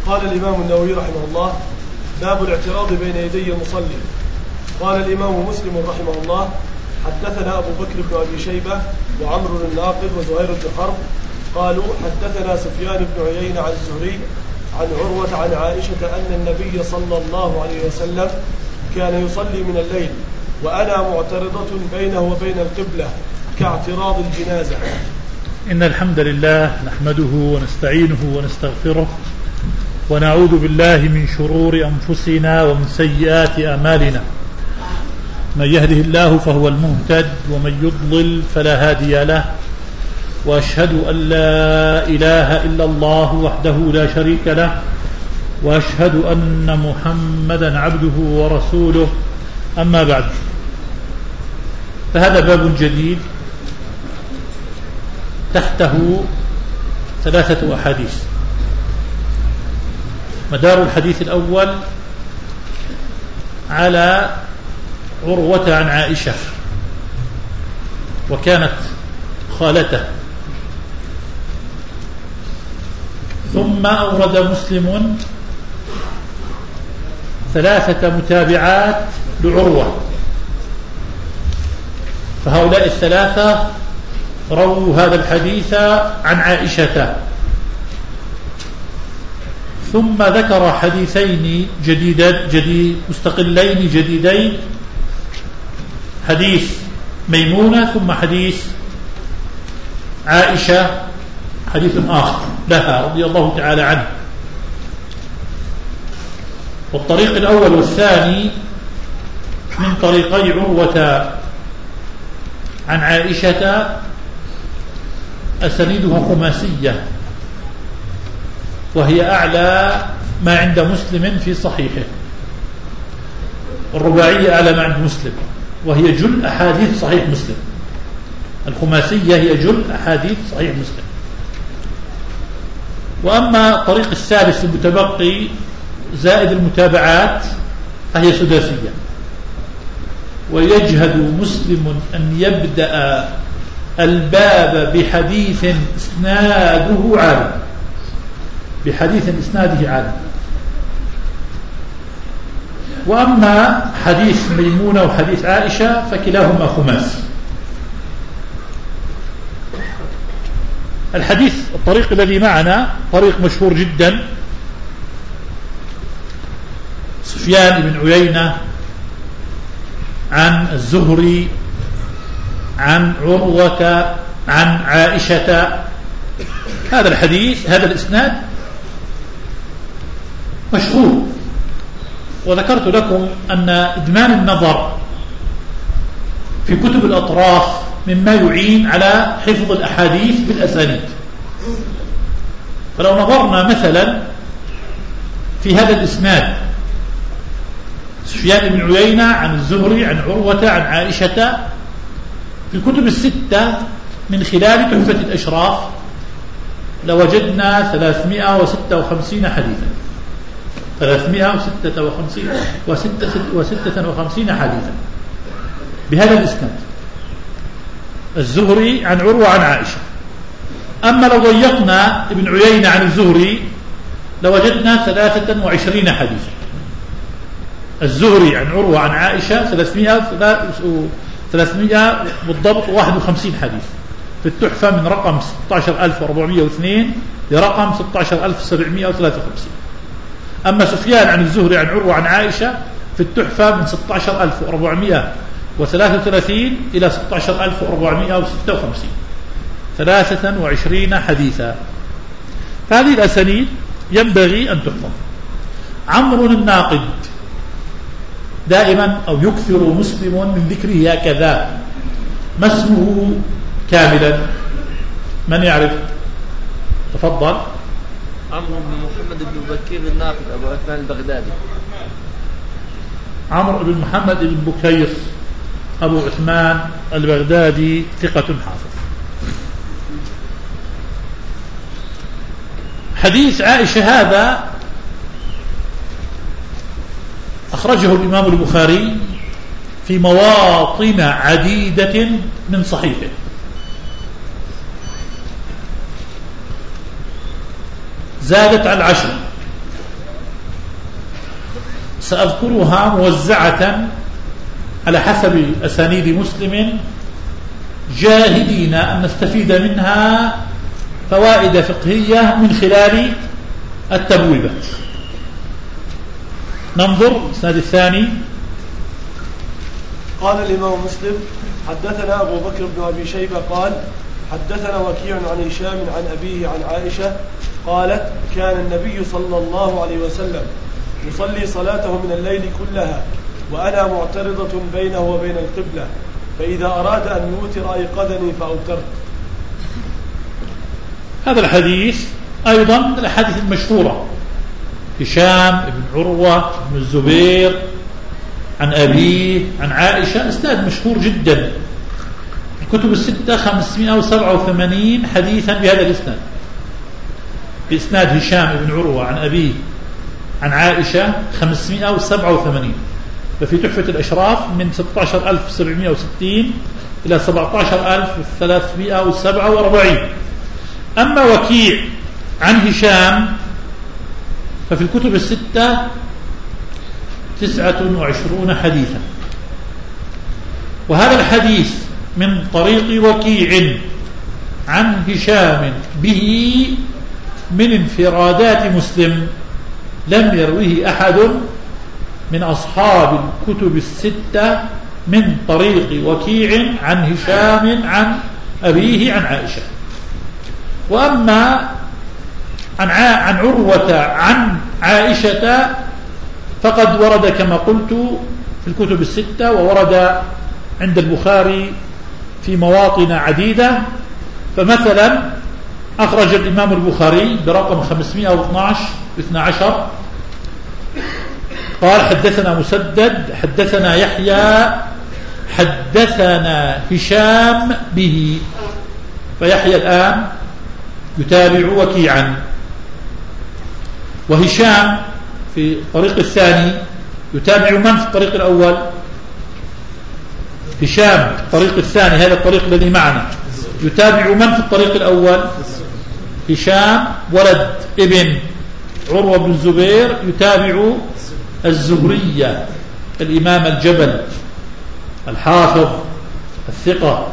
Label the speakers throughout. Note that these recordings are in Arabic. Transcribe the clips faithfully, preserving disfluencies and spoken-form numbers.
Speaker 1: قال الإمام النووي رحمه الله: باب الاعتراض بين يدي المصلي. قال الإمام مسلم رحمه الله: حدثنا أبو بكر بن أبي شيبة وعمرو الناقد وزهير بن حرب قالوا حدثنا سفيان بن عيينة عن الزهري عن عروة عن عائشة أن النبي صلى الله عليه وسلم كان يصلي من الليل وأنا معترضة بينه وبين القبلة كاعتراض الجنازة.
Speaker 2: إن الحمد لله نحمده ونستعينه ونستغفره ونعوذ بالله من شرور أنفسنا ومن سيئات أعمالنا. من يهده الله فهو المهتد ومن يضلل فلا هادي له، وأشهد أن لا إله إلا الله وحده لا شريك له، وأشهد أن محمدا عبده ورسوله. أما بعد، فهذا باب جديد تحته ثلاثة أحاديث. مدار الحديث الأول على عروة عن عائشة، وكانت خالته، ثم أورد مسلم ثلاثة متابعات لعروة، فهؤلاء الثلاثة رووا هذا الحديث عن عائشة. ثم ذكر حديثين جديدين جديد مستقلين جديدين، حديث ميمونة ثم حديث عائشة حديث آخر لها رضي الله تعالى عنه. والطريق الأول والثاني من طريقي عروة عن عائشة أسانيدها خماسية، وهي أعلى ما عند مسلم في صحيحه. الرباعية أعلى ما عند مسلم، وهي جل أحاديث صحيح مسلم. الخماسية هي جل أحاديث صحيح مسلم. وأما طريق الثالث المتبقي زائد المتابعات فهي سداسية، ويجهد مسلم أن يبدأ الباب بحديث إسناده عالم، بحديث إسناده عالم. وأما حديث ميمونة وحديث عائشة فكلاهما خماس. الحديث الطريق الذي معنا طريق مشهور جدا، سفيان بن عيينة عن الزهري عن عروة عن عائشة. هذا الحديث هذا الإسناد مشهور، وذكرت لكم أن إدمان النظر في كتب الأطراف مما يعين على حفظ الأحاديث بالأسانيد. فلو نظرنا مثلا في هذا الإسناد، سفيان بن عيينة عن الزهري عن عروة عن عائشة، في الكتب الستة من خلال تحفة الأشراف لوجدنا ثلاثمائة وستة وخمسين حديثا، ثلاثمائة وستة وخمسين حديثا بهذا الإسناد، الزهري عن عروة عن عائشة. أما لو ضيقنا ابن عيينة عن الزهري لوجدنا ثلاثة وعشرين حديثا، الزهري عن عروة عن عائشة ثلاثمائة بالضبط واحد وخمسين حديث في التحفة، من رقم ستة عشر ألف وأربعمائة واثنين لرقم ستة عشر ألف وسبعمائة وثلاثة وخمسين. أما سفيان عن الزهري عن عروة عن عائشة في التحفة من ستة عشر ألف وأربعمائة وثلاثة وثلاثين إلى ستة عشر ألف وأربعمائة وستة وخمسين، ثلاثة وعشرين حديثا. فهذه الأسانيد ينبغي أن تحفظ. عمرو الناقد دائما أو يكثر مسلم من ذكره هكذا. ما اسمه كاملا؟ من يعرف؟ تفضل.
Speaker 3: عمرو بن محمد بن بكير الناقد أبو عثمان البغدادي.
Speaker 2: عمرو بن محمد بن بكير أبو عثمان البغدادي ثقة حافظ. حديث عائشة هذا أخرجه الإمام البخاري في مواطن عديدة من صحيحه. زادت على العشر، سأذكرها موزعة على حسب أسانيد مسلم، جاهدين أن نستفيد منها فوائد فقهية من خلال التبويبة. ننظر الإسناد الثاني.
Speaker 1: قال الإمام مسلم: حدثنا أبو بكر بن أبي شيبة قال: حدثنا وكيع عن هشام عن أبيه عن عائشة قالت: كان النبي صلى الله عليه وسلم يصلي صلاته من الليل كلها وأنا معترضة بينه وبين القبلة، فإذا أراد أن يوتر أيقظني فأوترت.
Speaker 2: هذا الحديث أيضا من الأحاديث المشهورة، هشام بن عروة بن الزبير عن أبيه عن عائشة، إسناد مشهور جدا، الكتب الستة خمسمائة وسبعة وثمانين حديثا بهذا الإسناد، بإسناد هشام بن عروة عن أبيه عن عائشة خمسمائة وسبعة وثمانين. ففي تحفة الأشراف من ستة عشر ألف وسبعمائة وستين إلى سبعة عشر ألف وثلاثمائة وسبعة وأربعين. أما وكيع عن هشام ففي الكتب الستة تسعة وعشرون حديثا. وهذا الحديث من طريق وكيع عن هشام به من انفرادات مسلم، لم يروه أحد من أصحاب الكتب الستة من طريق وكيع عن هشام عن أبيه عن عائشة. وأما عن عن عروة عن عائشة فقد ورد كما قلت في الكتب الستة، وورد عند البخاري في مواطن عديدة. فمثلا أخرج الإمام البخاري برقم خمسمائة واثني عشر قال: حدثنا مسدد حدثنا يحيى حدثنا هشام به. فيحيى الآن يتابع وكيعا، وهشام في الطريق الثاني يتابع من في الطريق الأول؟ هشام في الطريق الثاني، هذا الطريق الذي معنا، يتابع من في الطريق الأول؟ هشام ولد ابن عروة بن الزبير يتابع الزهرية الإمام الجبل الحافظ الثقة.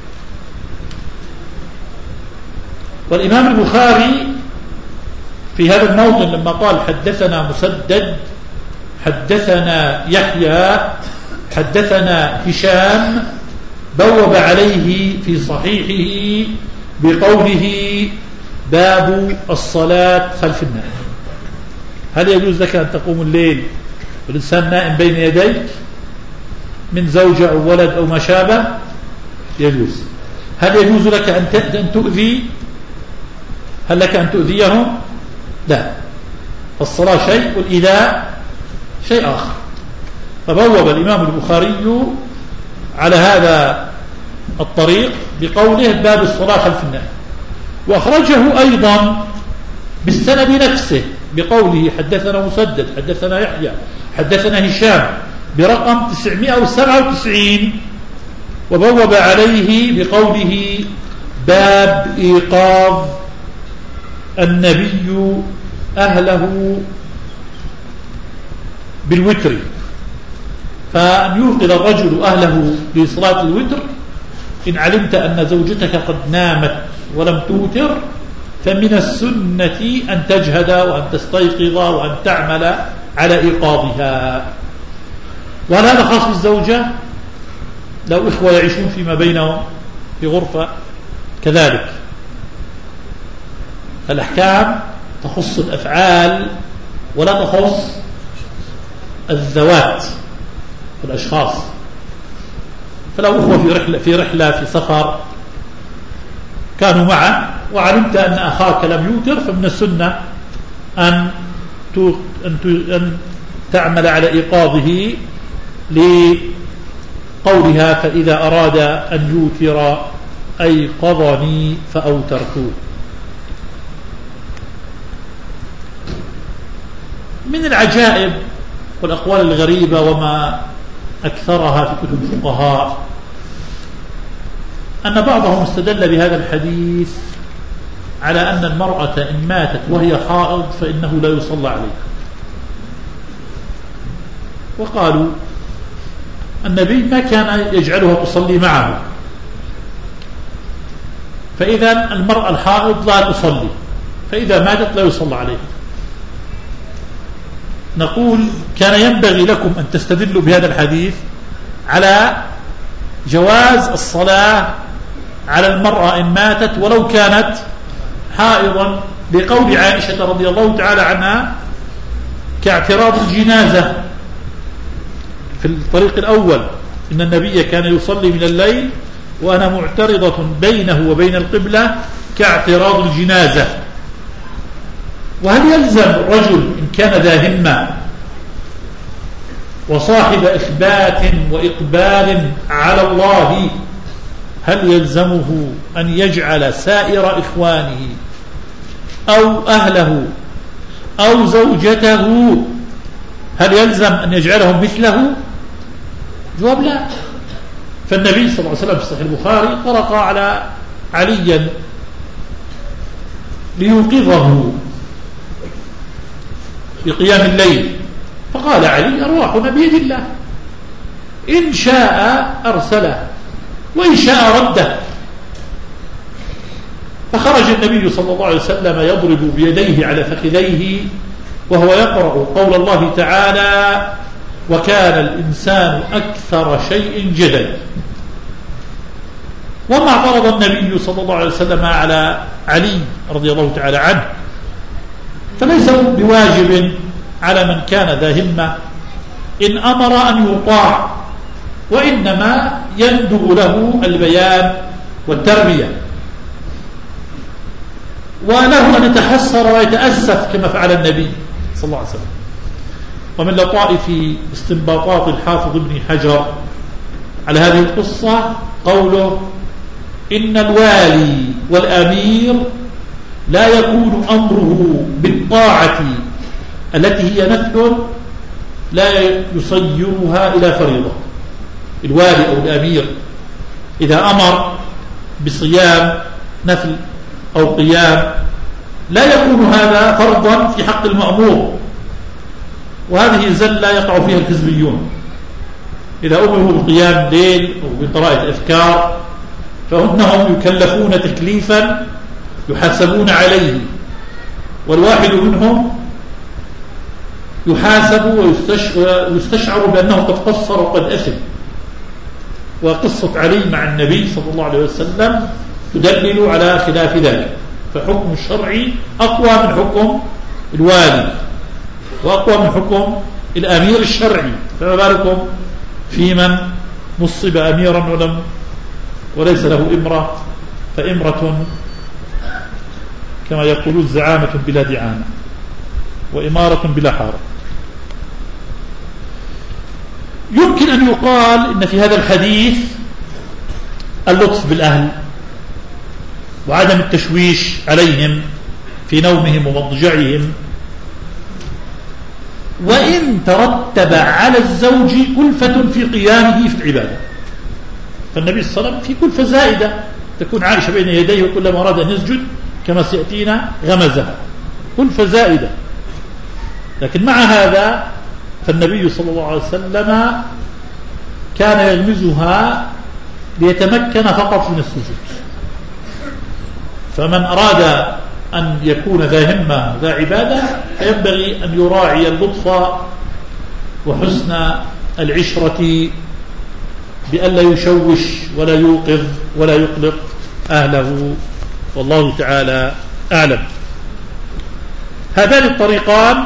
Speaker 2: والإمام البخاري في هذا الموطن لما قال: حدثنا مسدد حدثنا يحيى حدثنا هشام، بوب عليه في صحيحه بقوله: باب الصلاة خلف النائم. هل يجوز لك أن تقوم الليل والإنسان نائم بين يديك من زوجة أو ولد أو ما شابه؟ يجوز. هل يجوز لك أن تؤذي؟ هل لك أن تؤذيهم؟ لا. الصلاة شيء والإيذاء شيء آخر. فبوب الإمام البخاري على هذا الطريق بقوله: باب الصلاة خلف النائم. وأخرجه أيضا بالسند نفسه بقوله: حدثنا مسدد حدثنا يحيى حدثنا هشام برقم تسعمائة وسبعة وتسعين، وبوب عليه بقوله: باب إيقاظ النبي أهله بالوتر. فأن يوقظ الرجل أهله لصلاة الوتر إن علمت أن زوجتك قد نامت ولم توتر، فمن السنة أن تجهد وأن تستيقظ وأن تعمل على إيقاظها. وهل هذا خاص بالزوجة؟ لو إخوة يعيشون فيما بينهم في غرفة كذلك. الأحكام تخص الأفعال ولا تخص الذوات والأشخاص. فلو أخوة في رحلة في رحلة في سفر كانوا معا وعلمت أن أخاك لم يوتر، فمن السنة أن أن تعمل على إيقاظه لقولها: فإذا أراد أن يوتر أيقظني فأوترت. من العجائب والأقوال الغريبة وما أكثرها في كتب الفقهاء أن بعضهم استدل بهذا الحديث على أن المرأة إن ماتت وهي حائض فإنه لا يصلى عليها. وقالوا النبي ما كان يجعلها تصلي معه، فإذا المرأة الحائض لا تصلي، فإذا ماتت لا يصلى عليها. نقول كان ينبغي لكم أن تستدلوا بهذا الحديث على جواز الصلاة على المرأة إن ماتت ولو كانت حائضا، بقول عائشة رضي الله تعالى عنها كاعتراض الجنازة في الطريق الأول، إن النبي كان يصلي من الليل وأنا معترضة بينه وبين القبلة كاعتراض الجنازة. وهل يلزم الرجل إن كان ذا همة وصاحب إخبات وإقبال على الله، هل يلزمه أن يجعل سائر إخوانه أو أهله أو زوجته، هل يلزم أن يجعلهم مثله؟ جواب لا. فالنبي صلى الله عليه وسلم في صحيح البخاري طرق على عليا ليوقظه بقيام الليل، فقال علي أرواحنا بيد الله، إن شاء أرسله وإن شاء رده. فخرج النبي صلى الله عليه وسلم يضرب بيديه على فخذيه وهو يقرأ قول الله تعالى وكان الإنسان أكثر شيء جدلا. وما اعترض النبي صلى الله عليه وسلم على علي رضي الله تعالى عنه، فليس بواجب على من كان ذا همة إن أمر أن يطاع، وإنما يندب له البيان والتربية، وله أن يتحسر ويتأسف كما فعل النبي صلى الله عليه وسلم. ومن لطائف استنباطات الحافظ ابن حجر على هذه القصة قوله إن الوالي والأمير لا يكون أمره بالطاعة التي هي نفل لا يصيرها إلى فريضة. الوالي أو الأمير إذا أمر بصيام نفل أو قيام لا يكون هذا فرضا في حق المأمور، وهذه زلة يقع فيها الحزبيون. إذا أمروا بقيام ليل أو بقراءة أذكار فإنهم يكلفون تكليفا يحاسبون عليه، والواحد منهم يحاسب ويستشعر بأنه قد قصر وقد أثم. وقصة علي مع النبي صلى الله عليه وسلم تدلل على خلاف ذلك، فحكم الشرعي أقوى من حكم الوالي وأقوى من حكم الأمير الشرعي، فما بالكم في من نصب أميرا ولم وليس له إمرة، فإمرة كما يقولون زعامة بلا دعامة وإمارة بلا حارة. يمكن أن يقال إن في هذا الحديث اللطف بالأهل وعدم التشويش عليهم في نومهم ومضجعهم، وإن ترتب على الزوج كلفة في قيامه في العبادة، فالنبي صلى الله عليه وسلم في كلفة زائدة تكون عائشة بين يديه كلما أراد أن يسجد كما سيأتينا غمزها، كلفة زائدة. لكن مع هذا فالنبي صلى الله عليه وسلم كان يغمزها ليتمكن فقط من السجود. فمن أراد أن يكون ذا همة ذا عبادة فينبغي أن يراعي اللطف وحسن العشرة بألا يشوش ولا يوقظ ولا يقلق أهله، والله تعالى أعلم. هذان الطريقان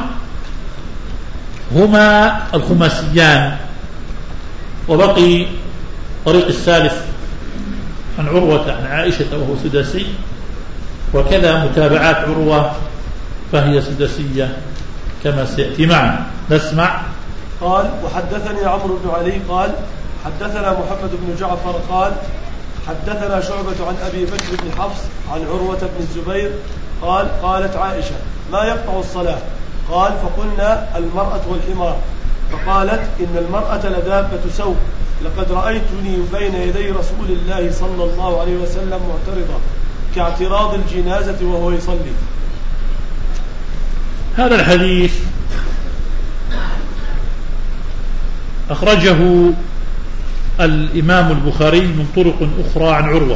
Speaker 2: هما الخماسيان، وبقي طريق الثالث عن عروة عن عائشة وهو سداسي، وكذا متابعات عروة فهي سداسية كما سيأتي معنا. نسمع.
Speaker 1: قال وحدثني عمرو بن علي قال حدثنا محمد بن جعفر قال حدثنا شعبة عن أبي بكر بن حفص عن عروة بن الزبير قال قالت عائشة ما يقطع الصلاة؟ قال فقلنا المرأة والحمار، فقالت إن المرأة لدابة سوء، لقد رأيتني بين يدي رسول الله صلى الله عليه وسلم معترضة كاعتراض الجنازة وهو يصلي.
Speaker 2: هذا الحديث أخرجه الإمام البخاري من طرق أخرى عن عروة،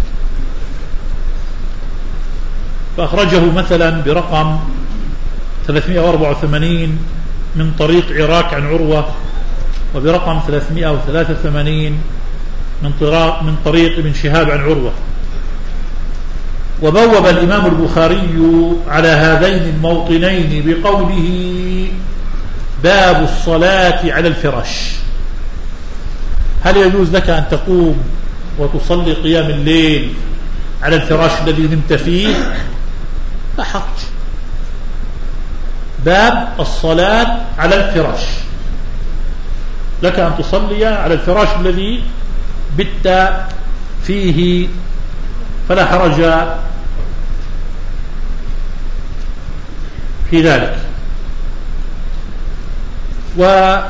Speaker 2: فأخرجه مثلا برقم ثلاثمائة وأربعة وثمانين من طريق عراك عن عروة، وبرقم ثلاثمائة وثلاثة وثمانين من طريق ابن شهاب عن عروة. وبوب الإمام البخاري على هذين الموطنين بقوله باب الصلاة على الفراش. هل يجوز لك أن تقوم وتصلي قيام الليل على الفراش الذي نمت فيه؟ لا حرج. باب الصلاة على الفراش، لك أن تصلي على الفراش الذي بت فيه، فلا حرج في ذلك. وهذا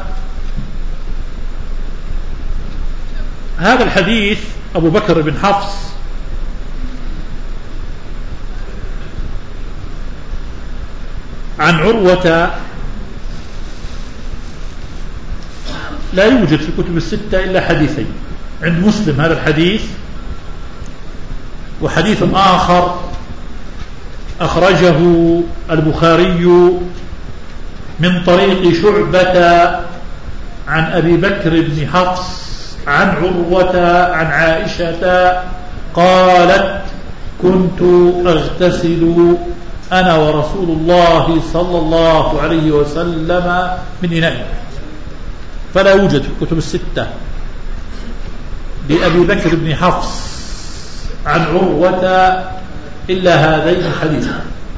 Speaker 2: الحديث أبو بكر بن حفص عن عروة لا يوجد في الكتب الستة إلا حديثين، عند مسلم هذا الحديث، وحديث آخر أخرجه البخاري من طريق شعبة عن أبي بكر بن حفص عن عروة عن عائشة قالت كنت أغتسل أنا ورسول الله صلى الله عليه وسلم من إناء. فلا يوجد في الكتب الستة لأبي بكر بن حفص عن عروة إلا هذين الحديثين.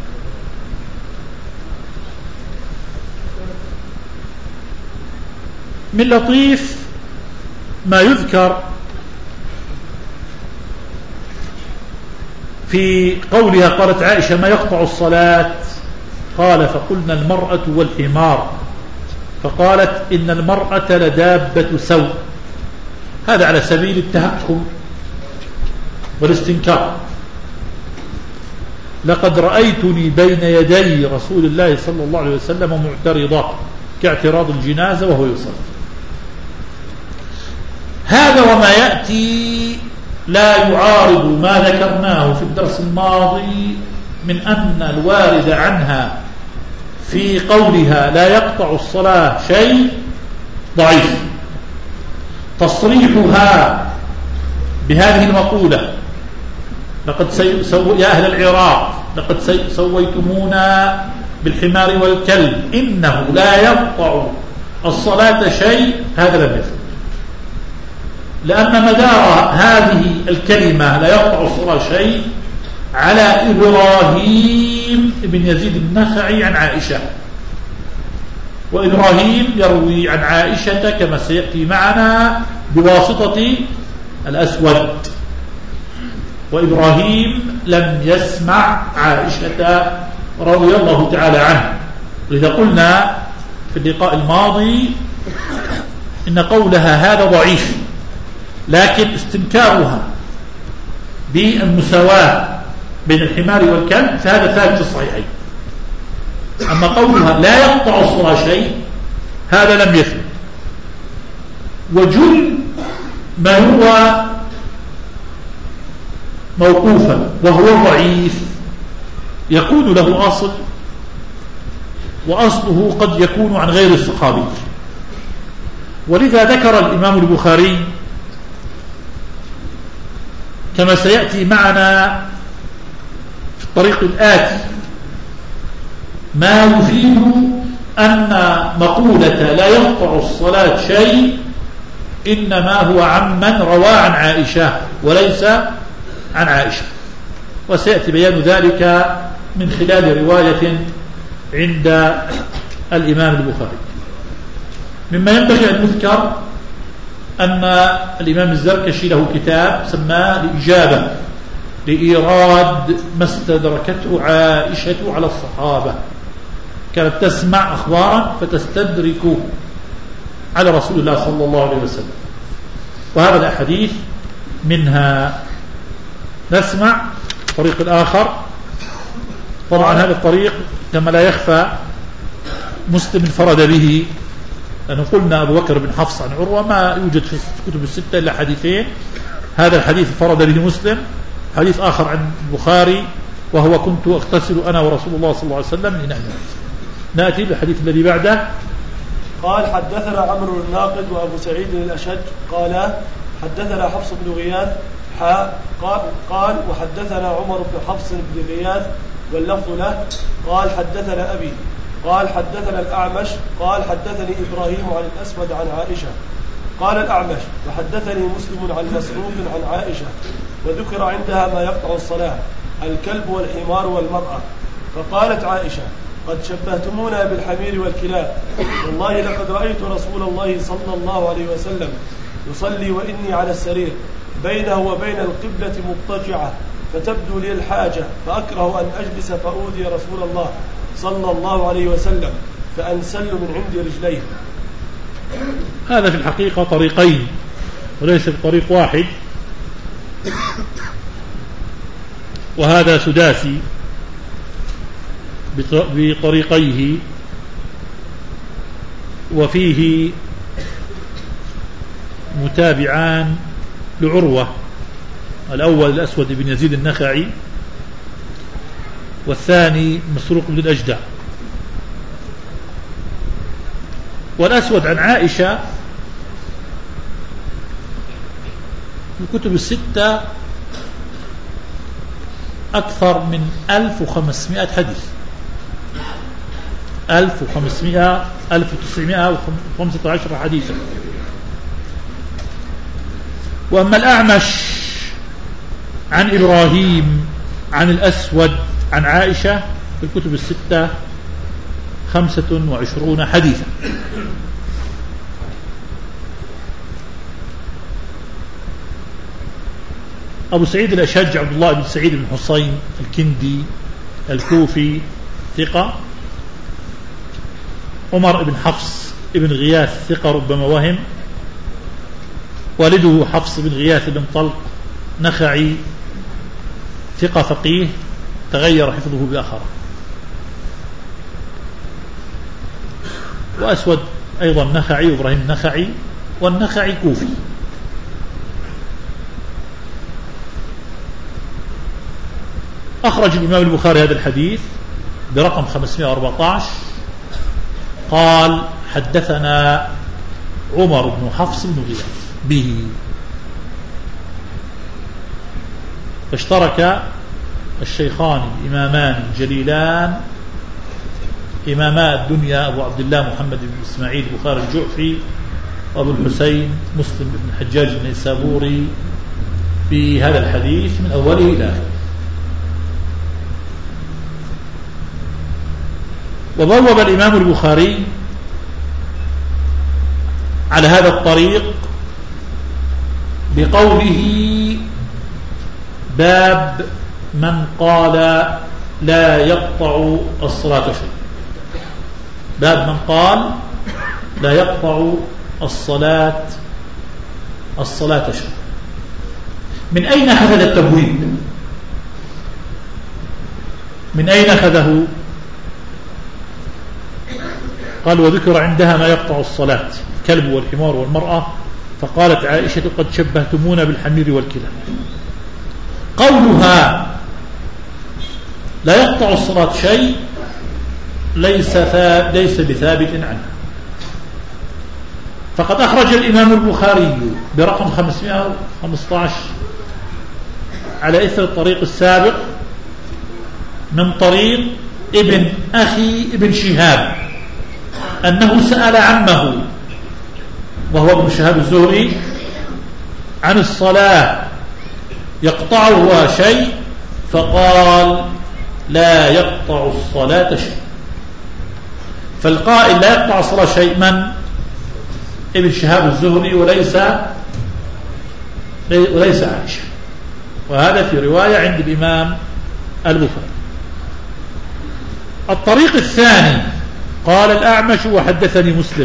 Speaker 2: من لطيف ما يذكر في قولها قالت عائشة ما يقطع الصلاة؟ قال فقلنا المرأة والحمار، فقالت إن المرأة لدابة سوء. هذا على سبيل التهكم والاستنكار. لقد رأيتني بين يدي رسول الله صلى الله عليه وسلم معترضا كاعتراض الجنازة وهو يصلي. هذا وما يأتي لا يعارض ما ذكرناه في الدرس الماضي من أن الوارد عنها في قولها لا يقطع الصلاة شيء ضعيف. تصريحها بهذه المقولة لقد سو... يا أهل العراق لقد سويتمونا بالحمار والكلب إنه لا يقطع الصلاة شيء، هذا لم يثبت، لأن مدار هذه الكلمة لا يقطع الصلاة شيء على إبراهيم بن يزيد النخعي عن عائشة، وإبراهيم يروي عن عائشة كما سيأتي معنا بواسطة الأسود، وإبراهيم لم يسمع عائشة رضي الله تعالى عنه. لذا قلنا في اللقاء الماضي إن قولها هذا ضعيف، لكن استنكارها بالمساواة بين الحمار والكلب فهذا ثابت في الصحيحين. أما قولها لا يقطع الصلاة شيء هذا لم يثبت. وجل ما هو موقوفا وهو ضعيف يكون له أصل، وأصله قد يكون عن غير الصحابي. ولذا ذكر الإمام البخاري كما سيأتي معنا في الطريق الآتي ما يفيد أن مقولة لا يقطع الصلاة شيء إنما هو عمن روى عن عائشة وليس عن عائشة، وسيأتي بيان ذلك من خلال رواية عند الإمام البخاري. مما ينبغي أن نذكر أن الإمام الزركشي له كتاب سماه الإجابة لإيراد ما استدركته عائشة على الصحابة، كانت تسمع أخبارا فتستدرك على رسول الله صلى الله عليه وسلم، وهذا الأحاديث منها. نسمع الطريق الآخر. طبعا هذا الطريق كما لا يخفى مسلم انفرد به لأنه قلنا أبو بكر بن حفص عن عروة ما يوجد في الكتب الستة إلا حديثين، هذا الحديث فرد به مسلم، حديث آخر عن البخاري وهو كنت أغتسل أنا ورسول الله صلى الله عليه وسلم لنعمة. نأتي بالحديث الذي بعده.
Speaker 1: قال حدثنا عمرو الناقد وأبو سعيد الأشج قال حدثنا حفص بن غياث حاء قال, قال وحدثنا عمر بن حفص بن غياث واللفظ له قال حدثنا أبي قال حدثنا الأعمش قال حدثني إبراهيم عن الأسود عن عائشة قال الأعمش وحدثني مسلم عن مسروق عن عائشة وذكر عندها ما يقطع الصلاة الكلب والحمار والمرأة. فقالت عائشة قد شبهتمونا بالحمير والكلاب، والله لقد رأيت رسول الله صلى الله عليه وسلم يصلي وإني على السرير بينه وبين القبلة مضطجعة فتبدو لي الحاجة فأكره أن أجلس فأودي رسول الله صلى الله عليه وسلم فأنسل من عند رجليه.
Speaker 2: هذا في الحقيقة طريقين وليس بطريق واحد، وهذا سداسي بطريقيه، وفيه متابعان لعروة، الأول الأسود بن يزيد النخعي والثاني مسروق بن الأجدع. والأسود عن عائشة في الكتب الستة أكثر من ألف وخمسمائة حديث، ألف وخمسمائة ألف وتسعمائة وخمسة عشر حديثا. وأما الأعمش عن إبراهيم عن الأسود عن عائشة في الكتب الستة خمسة وعشرون حديثا. أبو سعيد الأشج عبد الله بن سعيد بن حسين الكندي الكوفي ثقة. عمر بن حفص بن غياث ثقة ربما وهم. والده حفص بن غياث بن طلق نخعي ثقة فقيه تغير حفظه بآخر. وأسود أيضا نخعي وإبراهيم نخعي، والنخعي كوفي. أخرج الإمام البخاري هذا الحديث برقم خمسمائة وأربعة عشر قال حدثنا عمر بن حفص بن غياث به. فاشترك الشيخان الإمامان الجليلان إماما الدنيا أبو عبد الله محمد بن إسماعيل البخاري الجعفي وأبو الحسين مسلم بن الحجاج النيسابوري في هذا الحديث من أوله إلى آخره. وبوب الإمام البخاري على هذا الطريق بقوله باب من قال لا يقطع الصلاة شيء. باب من قال لا يقطع الصلاة الصلاة شيء. من أين أخذ التبويب؟ من أين أخذه؟ قال وذكر عندها ما يقطع الصلاة الكلب والحمار والمرأة، فقالت عائشة قد شبهتمونا بالحمير والكلاب. قولها لا يقطع الصلاة شيء ليس ليس بثابت عنها. فقد أخرج الإمام البخاري برقم خمسمائة وخمسة عشر على إثر الطريق السابق من طريق ابن أخي ابن شهاب أنه سأل عمه وهو ابن شهاب الزهري عن الصلاة يقطعها شيء، فقال لا يقطع الصلاة شيء. فالقائل لا يقطع الصلاة شيء من؟ ابن شهاب الزهري وليس وليس عائشة. وهذا في رواية عند الإمام البخاري. الطريق الثاني قال الأعمش وحدثني مسلم.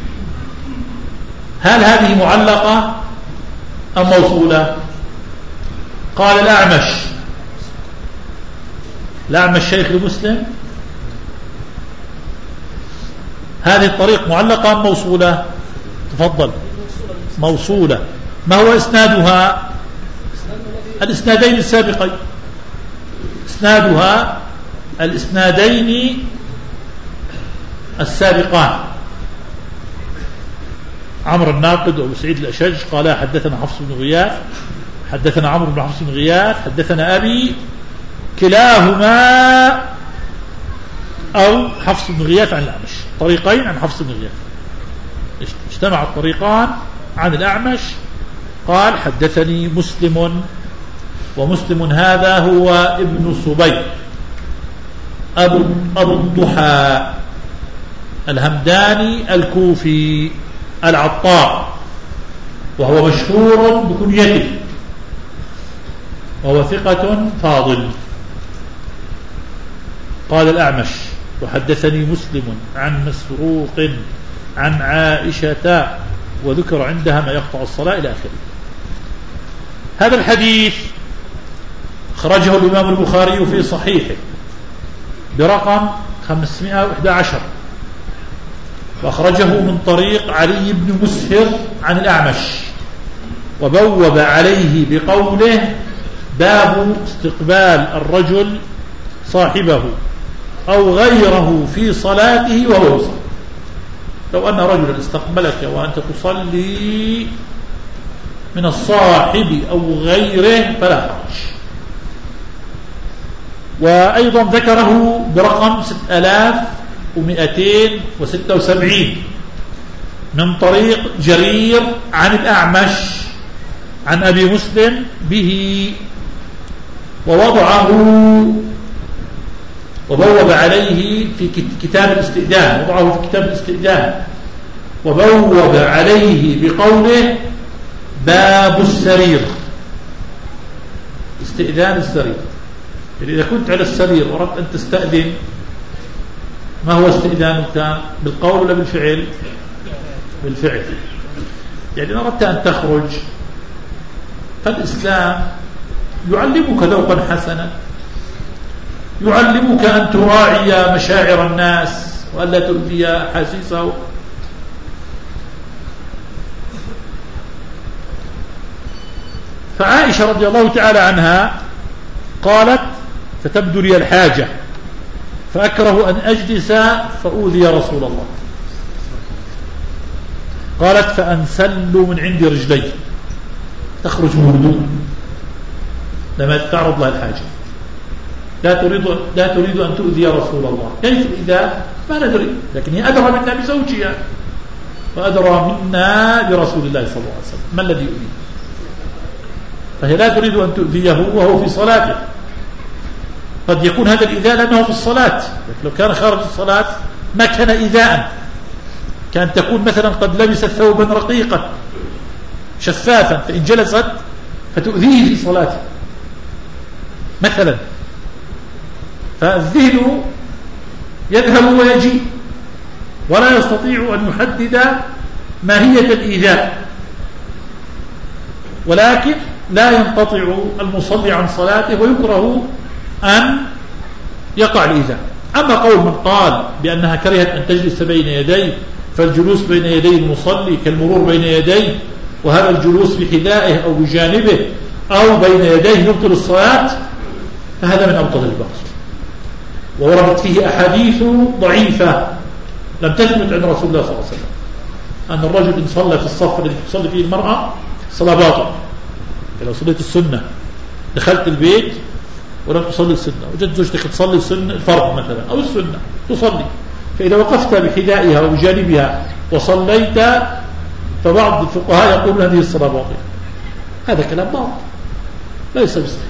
Speaker 2: هل هذه معلقة أم موصولة؟ قال الأعمش الأعمش شيخ لمسلم هذه الطريق معلقة أم موصولة؟ تفضل. موصولة. ما هو إسنادها؟ الإسنادين السابقين. إسنادها الإسنادين السابقان. عمرو الناقد وأبو سعيد الأشج قال حدثنا حفص بن غياث حدثنا عمرو بن حفص بن غياث حدثنا أبي، كلاهما أو حفص بن غياث عن الأعمش، طريقين عن حفص بن غياث، اجتمع الطريقان عن الأعمش. قال حدثني مسلم، ومسلم هذا هو ابن صبيح أبو, أبو الضحى الهمداني الكوفي العطار، وهو مشهور بكنيته، وهو ثقة فاضل. قال الأعمش وحدثني مسلم عن مسروق عن عائشة، وذكر عندها ما يقطع الصلاة إلى آخره. هذا الحديث خرجه الإمام البخاري في صحيحه برقم خمسمائة وإحدى عشر، وأخرجه من طريق علي بن مسهر عن الأعمش، وبوب عليه بقوله باب استقبال الرجل صاحبه أو غيره في صلاته وهو يصلي. لو أن رجلا استقبلك وأنت تصلي من الصاحب أو غيره فلا حرج. وأيضا ذكره برقم ستة آلاف ومئتين وستة وسبعين من طريق جرير عن الأعمش عن أبي مسلم به، ووضعه وبوب عليه في كتاب الاستئذان، وضعه في كتاب الاستئذان وبوب عليه بقوله باب السرير، استئذان السرير. يعني إذا كنت على السرير وردت أن تستأذن، ما هو استئذانك؟ بالقول ولا بالفعل؟ بالفعل. يعني إن أردت أن تخرج فالإسلام يعلمك ذوقا حسنا، يعلمك أن تراعي مشاعر الناس وألا تؤذي أحاسيسه. فعائشة رضي الله تعالى عنها قالت فتبدو لي الحاجة فأكره أن أجلس فأوذي رسول الله. قالت فأنسل من عندي رجلي، تخرج مهدوء لما تعرض لها الحاجة، لا تريد لا تريد أن تؤذي رسول الله. كيف إذا ما ندري، لكن هي أدرى منا بزوجها وأدرى منا برسول الله صلى الله عليه وسلم ما الذي يؤذيه، فهي لا تريد أن تؤذيه وهو في صلاته. قد يكون هذا الإيذاء لأنه في الصلاة، لكن لو كان خارج الصلاة ما كان إيذاء، كان تكون مثلا قد لبست ثوبا رقيقا شفافا فإن جلست فتؤذيه في صلاته مثلا. فالذهن يذهب ويجي ولا يستطيع أن يحدد ماهية الإيذاء، ولكن لا ينقطع المصلي عن صلاته ويكره أن يقع الإيذاء. أما قول من قال بأنها كرهت أن تجلس بين يديه، فالجلوس بين يدي المصلي كالمرور بين يديه، وهذا الجلوس بحذائه أو بجانبه أو بين يديه يبطل الصلاة، فهذا من أبطل الباطل. ووردت فيه أحاديث ضعيفة لم تثبت عند رسول الله صلى الله عليه وسلم أن الرجل إن صلى في الصف الذي تصلي فيه المرأة صلاة باطل. لو صليت السنة دخلت البيت ولم تصلي السنة، وجدت زوجتك تصلي السنة الفرض مثلا أو السنة تصلي، فإذا وقفت بحذائها وبجانبها وصليت فبعض الفقهاء يقولون هذه الصلاة باطلة. هذا كلام باطل ليس بصحيح.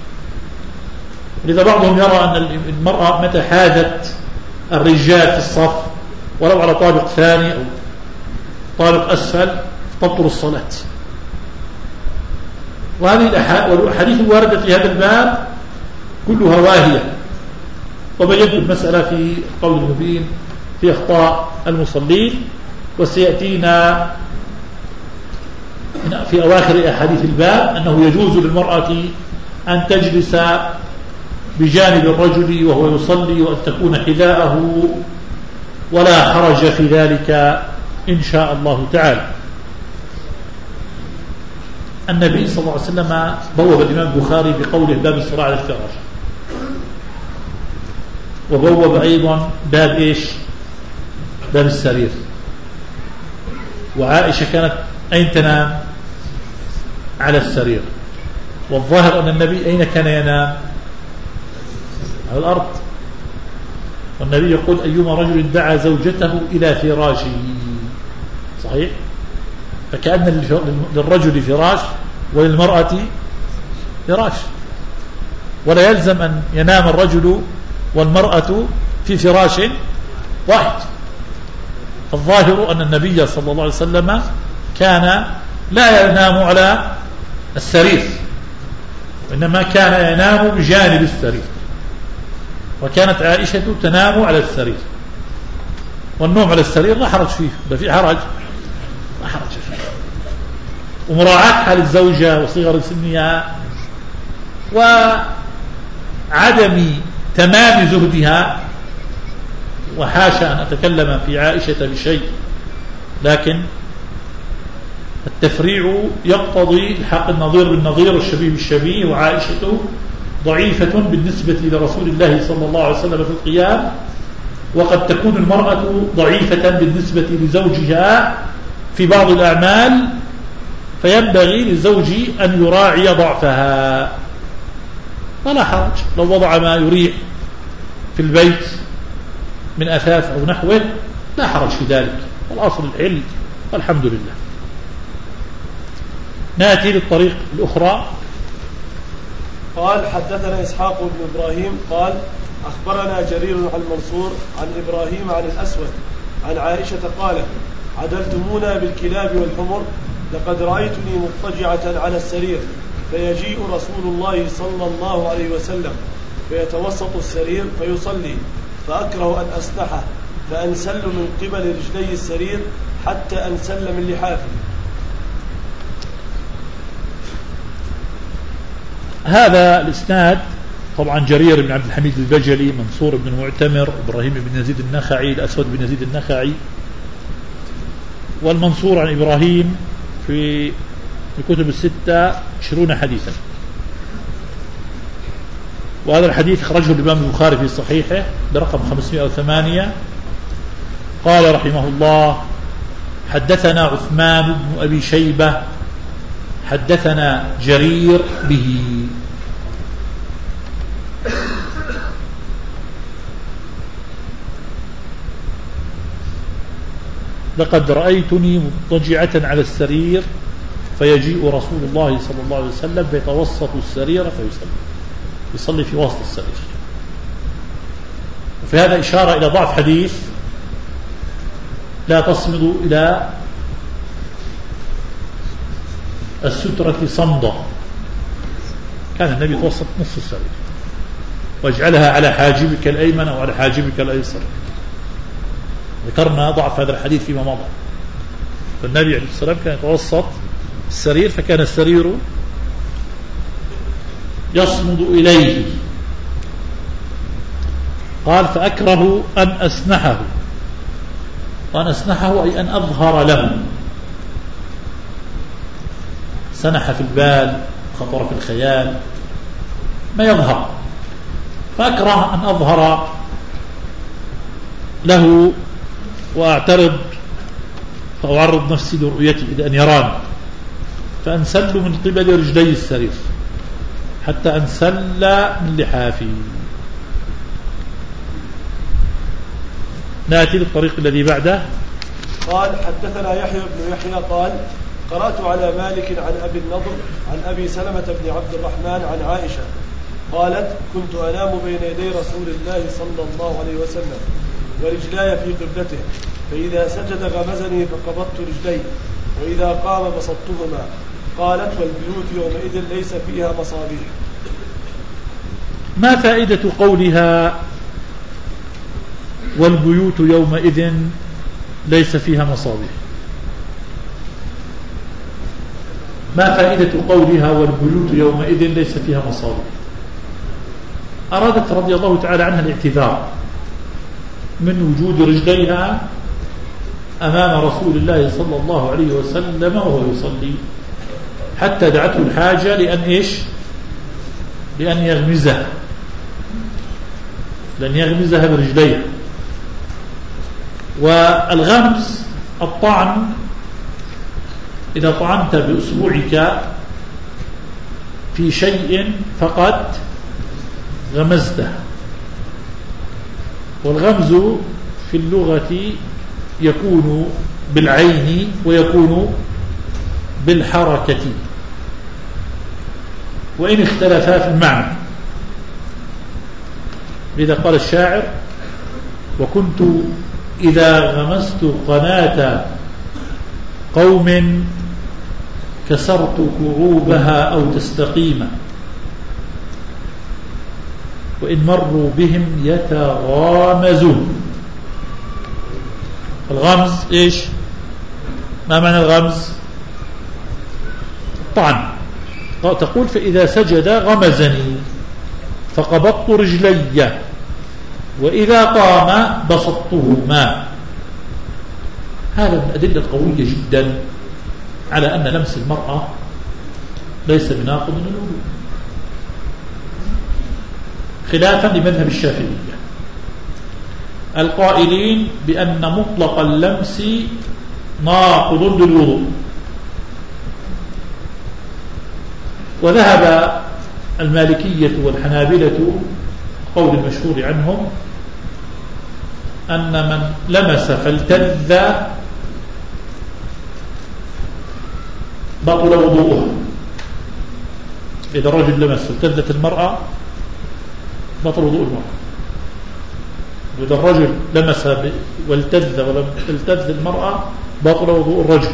Speaker 2: لذا بعضهم يرى أن المرأة متى حاذت الرجال في الصف ولو على طابق ثاني أو طابق أسفل تبطل الصلاة. وهذه الأحاديث الواردة في هذا الباب كلها واهية، وبينت المسألة في قول المبين في أخطاء المصلين، وسيأتينا في أواخر أحاديث الباب أنه يجوز للمرأة أن تجلس بجانب الرجل وهو يصلي، وأن تكون حذاءه ولا حرج في ذلك إن شاء الله تعالى. النبي صلى الله عليه وسلم بوب الإمام البخاري بقوله باب الصلاة على الفراش، وبوب أيضا باب إيش؟ باب السرير. وعائشة كانت أين تنام؟ على السرير. والظاهر أن النبي أين كان ينام؟ على الأرض. والنبي يقول أيما رجل دعا زوجته إلى فراشه، صحيح؟ فكأن للرجل فراش وللمرأة فراش، ولا يلزم أن ينام الرجل والمرأة في فراش واحد. الظاهر أن النبي صلى الله عليه وسلم كان لا ينام على السرير، وإنما كان ينام بجانب السرير، وكانت عائشة تنام على السرير. والنوم على السرير لا حرج فيه، بل في حرج لا حرج فيه. ومراعاة حال الزوجة وصغر سنها وعدم تمام زهدها، وحاشا أن أتكلم في عائشة بشيء، لكن التفريع يقتضي الحق النظير بالنظير والشبيه بالشبيه. وعائشة ضعيفة بالنسبة لرسول الله صلى الله عليه وسلم في القيام، وقد تكون المرأة ضعيفة بالنسبة لزوجها في بعض الأعمال، فينبغي للزوج أن يراعي ضعفها. ولا حرج لو وضع ما يريح في البيت من أثاث أو نحوه، لا حرج في ذلك، والأصل الحل والحمد لله. نأتي للطريق الأخرى.
Speaker 1: قال حدثنا إسحاق بن إبراهيم قال أخبرنا جرير عن منصور عن إبراهيم عن الأسود عن عائشة قالت عدلتمونا بالكلاب والحمر، لقد رأيتني مضطجعة على السرير فيجيء رسول الله صلى الله عليه وسلم فيتوسط السرير فيصلي، فأكره أن أسنحه فأنسل من قبل رجلي السرير حتى أنسل من لحافه.
Speaker 2: هذا الإسناد طبعا جرير بن عبد الحميد البجلي، منصور بن المعتمر، إبراهيم بن يزيد النخعي، الأسود بن يزيد النخعي. والمنصور عن إبراهيم في الكتب الستة عشرون حديثا. وهذا الحديث خرجه الإمام البخاري في صحيحه برقم خمسمائة وثمانية. قال رحمه الله حدثنا عثمان بن أبي شيبة حدثنا جرير به. لقد رأيتني مضطجعة على السرير فيجيء رسول الله صلى الله عليه وسلم فيتوسط السرير فيصلي، يصلي في وسط السرير. وفي هذا إشارة إلى ضعف حديث لا تصمد إلى السترة صمدا. كان النبي يتوسط نصف السرير واجعلها على حاجبك الأيمن أو على حاجبك الأيسر. ذكرنا ضعف هذا الحديث فيما مضى. فالنبي عليه الصلاة والسلام كان يتوسط السرير، فكان السرير يصمد إليه. قال فأكره أن أسنحه، وأن أسنحه أي أن أظهر له. سنح في البال، خطر في الخيال، ما يظهر. فأكره أن أظهر له وأعترض فأعرض نفسي لرؤيته إذا أن يراني، فأنسل من قبل رجلي السرير حتى أنسل من لحافي. نأتي للطريق الذي بعده.
Speaker 1: قال حدثنا يحيى بن يحيى قال قرأت على مالك عن أبي النضر عن أبي سلمة بن عبد الرحمن عن عائشة قالت كنت أنام بين يدي رسول الله صلى الله عليه وسلم ورجلاي في قبلته، فإذا سجد غمزني فقبضت رجلي، وإذا قام بسطتهما. قالت والبيوت يومئذ ليس فيها مصابيح.
Speaker 2: ما فائدة قولها والبيوت يومئذ ليس فيها مصابيح؟ ما فائدة قولها والبيوت يومئذ ليس فيها مصابيح؟ أرادت رضي الله تعالى عنها الاعتذار من وجود رجليها أمام رسول الله صلى الله عليه وسلم وهو يصلي، حتى دعته الحاجة لأن إيش لأن يغمزها لأن يغمزها برجليها. والغمز الطعن، إذا طعنت بأصبعك في شيء فقد غمزته. والغمز في اللغة يكون بالعين ويكون بالحركة، وإن اختلفا في المعنى. لذا قال الشاعر: وكنت إذا غمست قناة قوم كسرت كعوبها أو تستقيم، وإن مروا بهم يتغامزون. الغمز إيش؟ ما معنى الغمز؟ الطعن. تقول: فإذا سجد غمزني فقبضت رجلي، وإذا قام بسطتهما. هذا من أدلة قوية جدا على أن لمس المرأة ليس بناقض للوضوء، خلافا لمذهب الشافعية القائلين بأن مطلق اللمس ناقض للوضوء. وذهب المالكية والحنابلة قول المشهور عنهم أن من لمس فالتذ بطل وضوءه. إذا الرجل لمس فالتذت المرأة بطل وضوء المرأة، وإذا الرجل لمس والتذ ولم تلتذ المرأة بطل وضوء الرجل.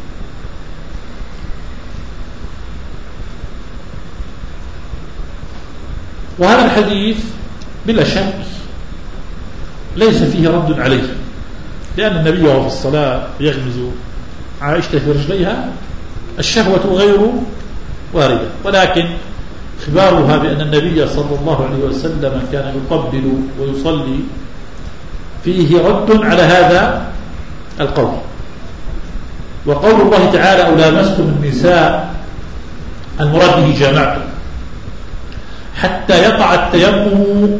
Speaker 2: وهذا الحديث بلا شك ليس فيه رد عليه، لأن النبي وهو في الصلاة يغمز عائشة في رجليها الشهوة غير واردة، ولكن إخبارها بأن النبي صلى الله عليه وسلم كان يقبل ويصلي فيه رد على هذا القول. وقول الله تعالى: أو لامستم النساء، المراد به جامعتم، حتى يقع التيمم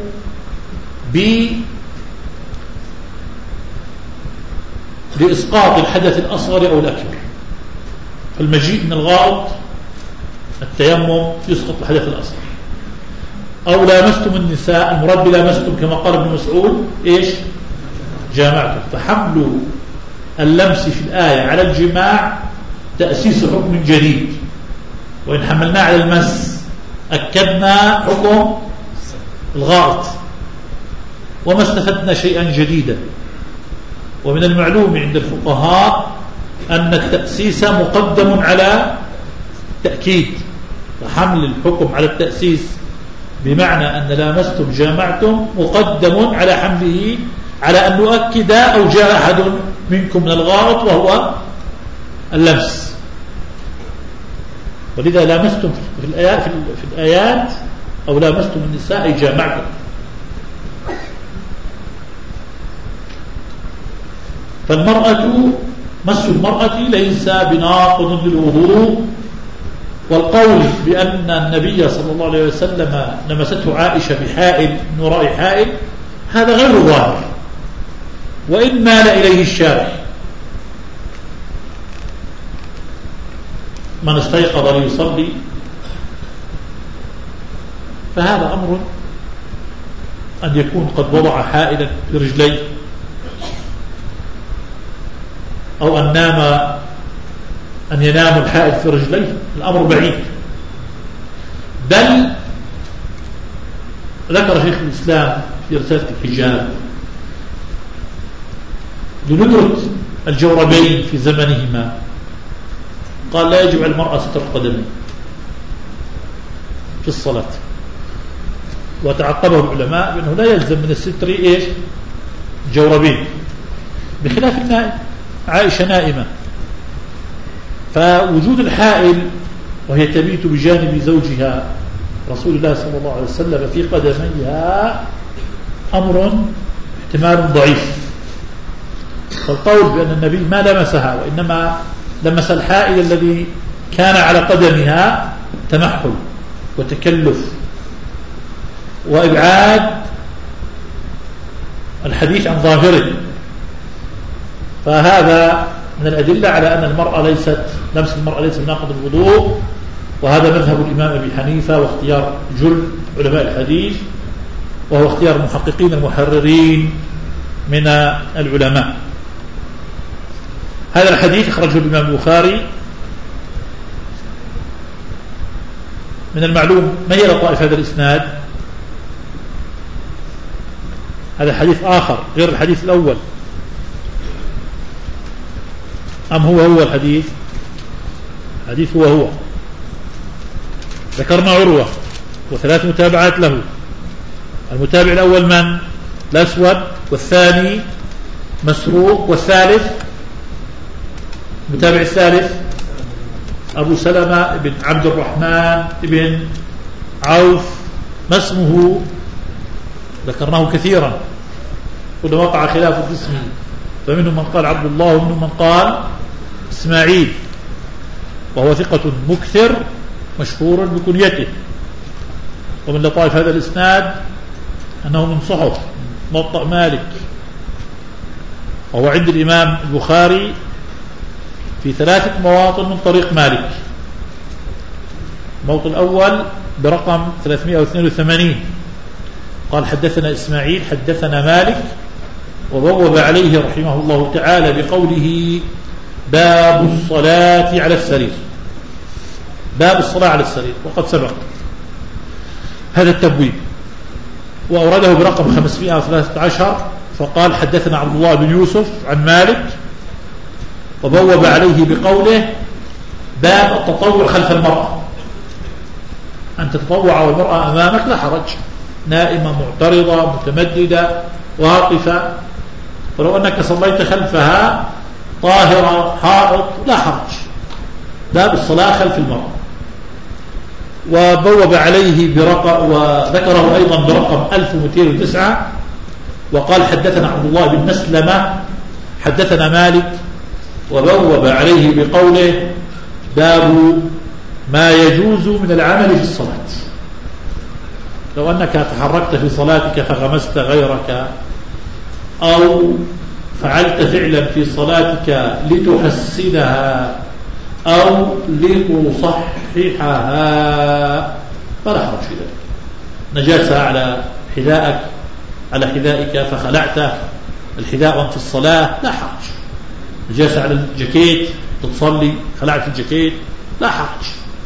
Speaker 2: بإسقاط الحدث الأصغر أو الأكبر. فالمجيء من الغائط التيمم يسقط الحدث الأصغر. أو لامستم النساء، المراد بلامستم كما قال ابن مسعود إيش؟ جامعتم. فحمل اللمس في الآية على الجماع تأسيس حكم جديد، وإن حملنا على المس أكدنا حكم الغائط وما استفدنا شيئا جديدا. ومن المعلوم عند الفقهاء أن التأسيس مقدم على تأكيد، وحمل الحكم على التأسيس بمعنى أن لامستم جامعتم مقدم على حمله على أن نؤكد أو جاء أحد منكم من الغائط وهو اللمس. ولذا لامستم في الآيات, في الآيات أو لامستم النساء جامعتم. فالمرأة مس المرأة ليس بناقض للوضوء. والقول بأن النبي صلى الله عليه وسلم لمسته عائشة بحائل من وراء حائل هذا غير ظاهر، وإن مال إليه الشارع. من استيقظ ليصلي فهذا أمر أن يكون قد وضع حائلا برجليه، أو أن نام أن ينام الحائل في رجليه، الأمر بعيد. بل ذكر شيخ الإسلام في رسالة الحجاب لندرة الجوربين في زمنهما، قال: لا يجب على المرأة ستر القدمين في الصلاة. وتعقبه العلماء بأنه لا يلزم من الستر إيش؟ جوربين، بخلاف النائم. عائشة نائمة، فوجود الحائل وهي تبيت بجانب زوجها رسول الله صلى الله عليه وسلم في قدميها أمر احتمال ضعيف. فالقول بأن النبي ما لمسها وإنما لمس الحائل الذي كان على قدمها تمحل وتكلف وإبعاد الحديث عن ظاهره، فهذا من الأدلة على أن المرأة ليست لمس المرأة ليس ناقض الوضوء، وهذا مذهب الإمام أبي حنيفة واختيار جل علماء الحديث، وهو اختيار المحققين المحررين من العلماء. هذا الحديث أخرجه الإمام البخاري. من المعلوم ما هي لطائف هذا الإسناد؟ هذا حديث آخر غير الحديث الأول، أم هو هو الحديث؟ حديث هو هو. ذكرنا عروة وثلاث متابعات له. المتابع الأول من؟ الأسود، والثاني مسروق، والثالث المتابع الثالث أبو سلمة بن عبد الرحمن بن عوف. ما اسمه؟ ذكرناه كثيرا، كل وقع خلاف في اسمه، فمنهم من قال عبد الله ومنهم من قال إسماعيل، وهو ثقة مكثر مشهور بكنيته. ومن لطائف هذا الإسناد أنه من صحف موطأ مالك، وهو عند الإمام البخاري في ثلاثة مواطن من طريق مالك. الموطن الأول برقم ثلاثمائة واثنين وثمانين قال حدثنا إسماعيل حدثنا مالك، وبوب عليه رحمه الله تعالى بقوله باب الصلاة على السرير. باب الصلاة على السرير وقد سبق هذا التبويب، وأورده برقم خمسمائة وثلاثة عشر فقال حدثنا عبد الله بن يوسف عن مالك، وبوب عليه بقوله باب التطوع خلف المرأة، أن تتطوع والمرأة أمامك لا حرج، نائمة معترضة متمددة واقفة، ولو أنك صليت خلفها طاهرة حائط لا حرج. باب الصلاة خلف المرأة. وبوب عليه برقم، وذكره أيضا برقم ألف ومئتين وتسعة وقال حدثنا عبد الله بن مسلمة حدثنا مالك، وبوب عليه بقوله باب ما يجوز من العمل في الصلاة. لو أنك تحركت في صلاتك فغمست غيرك أو فعلت فعلا في صلاتك لتحسنها أو لتصححها فلا حرج في ذلك. نجاسة على حذائك على حذائك فخلعته الحذاء وانت في الصلاة لا حرج. نجاسة على الجاكيت تتصلي خلعت الجاكيت لا حرج.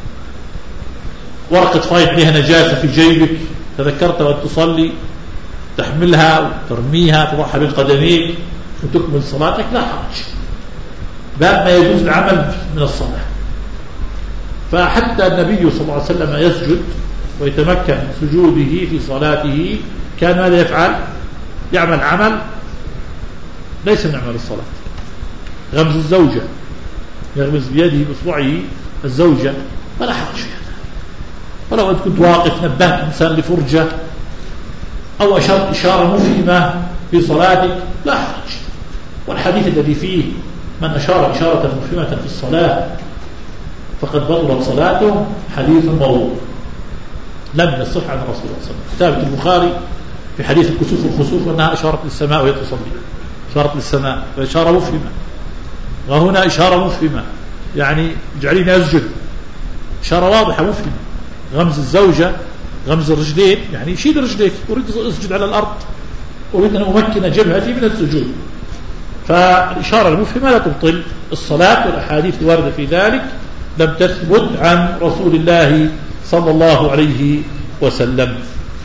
Speaker 2: ورقة فايت بها نجاسة في جيبك تذكرت وأن تصلي تحملها وترميها تضعها بين قدميك وتكمل صلاتك لا حرج. باب ما يجوز العمل من الصلاة. فحتى النبي صلى الله عليه وسلم يسجد ويتمكن من سجوده في صلاته كان ماذا يفعل؟ يعمل عمل ليس من عمل الصلاة. غمز الزوجة، يغمز بيده بإصبعه الزوجة فلا حرج فيها. ولو أنت كنت واقف نبهت إنسان لفرجة أو أشرت إشارة مفهمة في صلاتك لا حرج. والحديث الذي فيه من أشار إشارة مفهمة في الصلاة فقد بطلت صلاته حديث موضوع لم يصح عن رسول الله صلى الله عليه وسلم. ثابت البخاري في حديث الكسوف والخسوف أنها إشارة للسماء وهي تصلي، إشارة للسماء وإشارة مفهمة، وهنا إشارة مفهمة يعني جعلين أسجد، إشارة واضحة مفهمة. غمز الزوجة غمز الرجلين يعني شيل رجليك، أريد أسجد على الأرض، أريد أن أمكن جبهتي من السجود. فالإشارة المفهمة لا تبطل الصلاة، والأحاديث الواردة في ذلك لم تثبت عن رسول الله صلى الله عليه وسلم.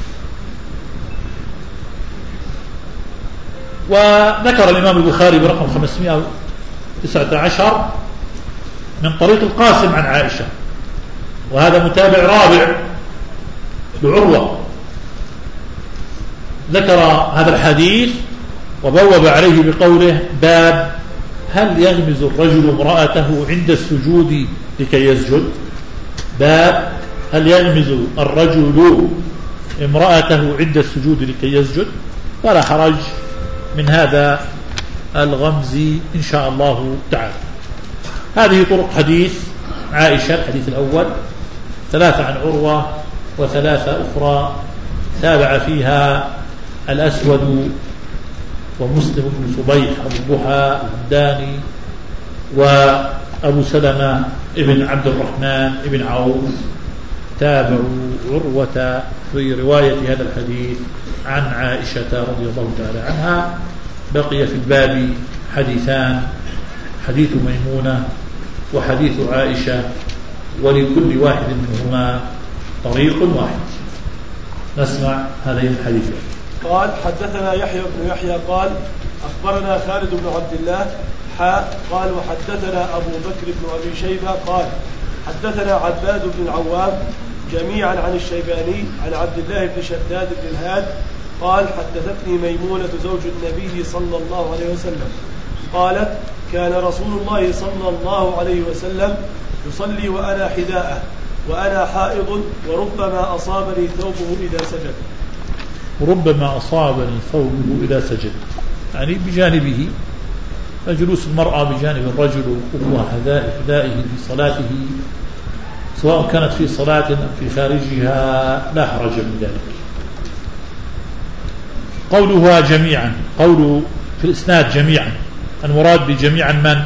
Speaker 2: وذكر الإمام البخاري برقم خمسمائة وتسعة عشر من طريق القاسم عن عائشة، وهذا متابع رابع لعروة، ذكر هذا الحديث وبوب عليه بقوله باب هل يغمز الرجل امرأته عند السجود لكي يسجد. باب هل يغمز الرجل امرأته عند السجود لكي يسجد. فلا حرج من هذا الغمز إن شاء الله تعالى. هذه طرق حديث عائشة. الحديث الأول ثلاثة عن عروة وثلاثة أخرى تابع فيها الأسود ومسلم بن صبيح أبو الضحى الهمداني وأبو سلمة ابن عبد الرحمن ابن عوف تابعوا عروة في رواية هذا الحديث عن عائشة رضي الله تعالى عنها. بقي في الباب حديثان، حديث ميمونة وحديث عائشة، ولكل واحد منهما طريق واحد. نسمع هذين الحديثين.
Speaker 1: قال حدثنا يحيى بن يحيى قال أخبرنا خالد بن عبد الله حاء قال وحدثنا أبو بكر بن أبي شيبة قال حدثنا عباد بن العوام جميعا عن الشيباني عن عبد الله بن شداد بن الهاد قال حدثتني ميمونة زوج النبي صلى الله عليه وسلم قالت كان رسول الله صلى الله عليه وسلم يصلي وأنا حذاءه وأنا حائض وربما أصابني ثوبه إذا سجد.
Speaker 2: وربما أصابني ثوبه إذا سجد يعني بجانبه، فجلوس المرأة بجانب الرجل وهو حذائه في صلاته سواء كانت في صلاة أم في خارجها لا حرج من ذلك. قولها جميعا، قول في الإسناد جميعا، المراد بجميعا من؟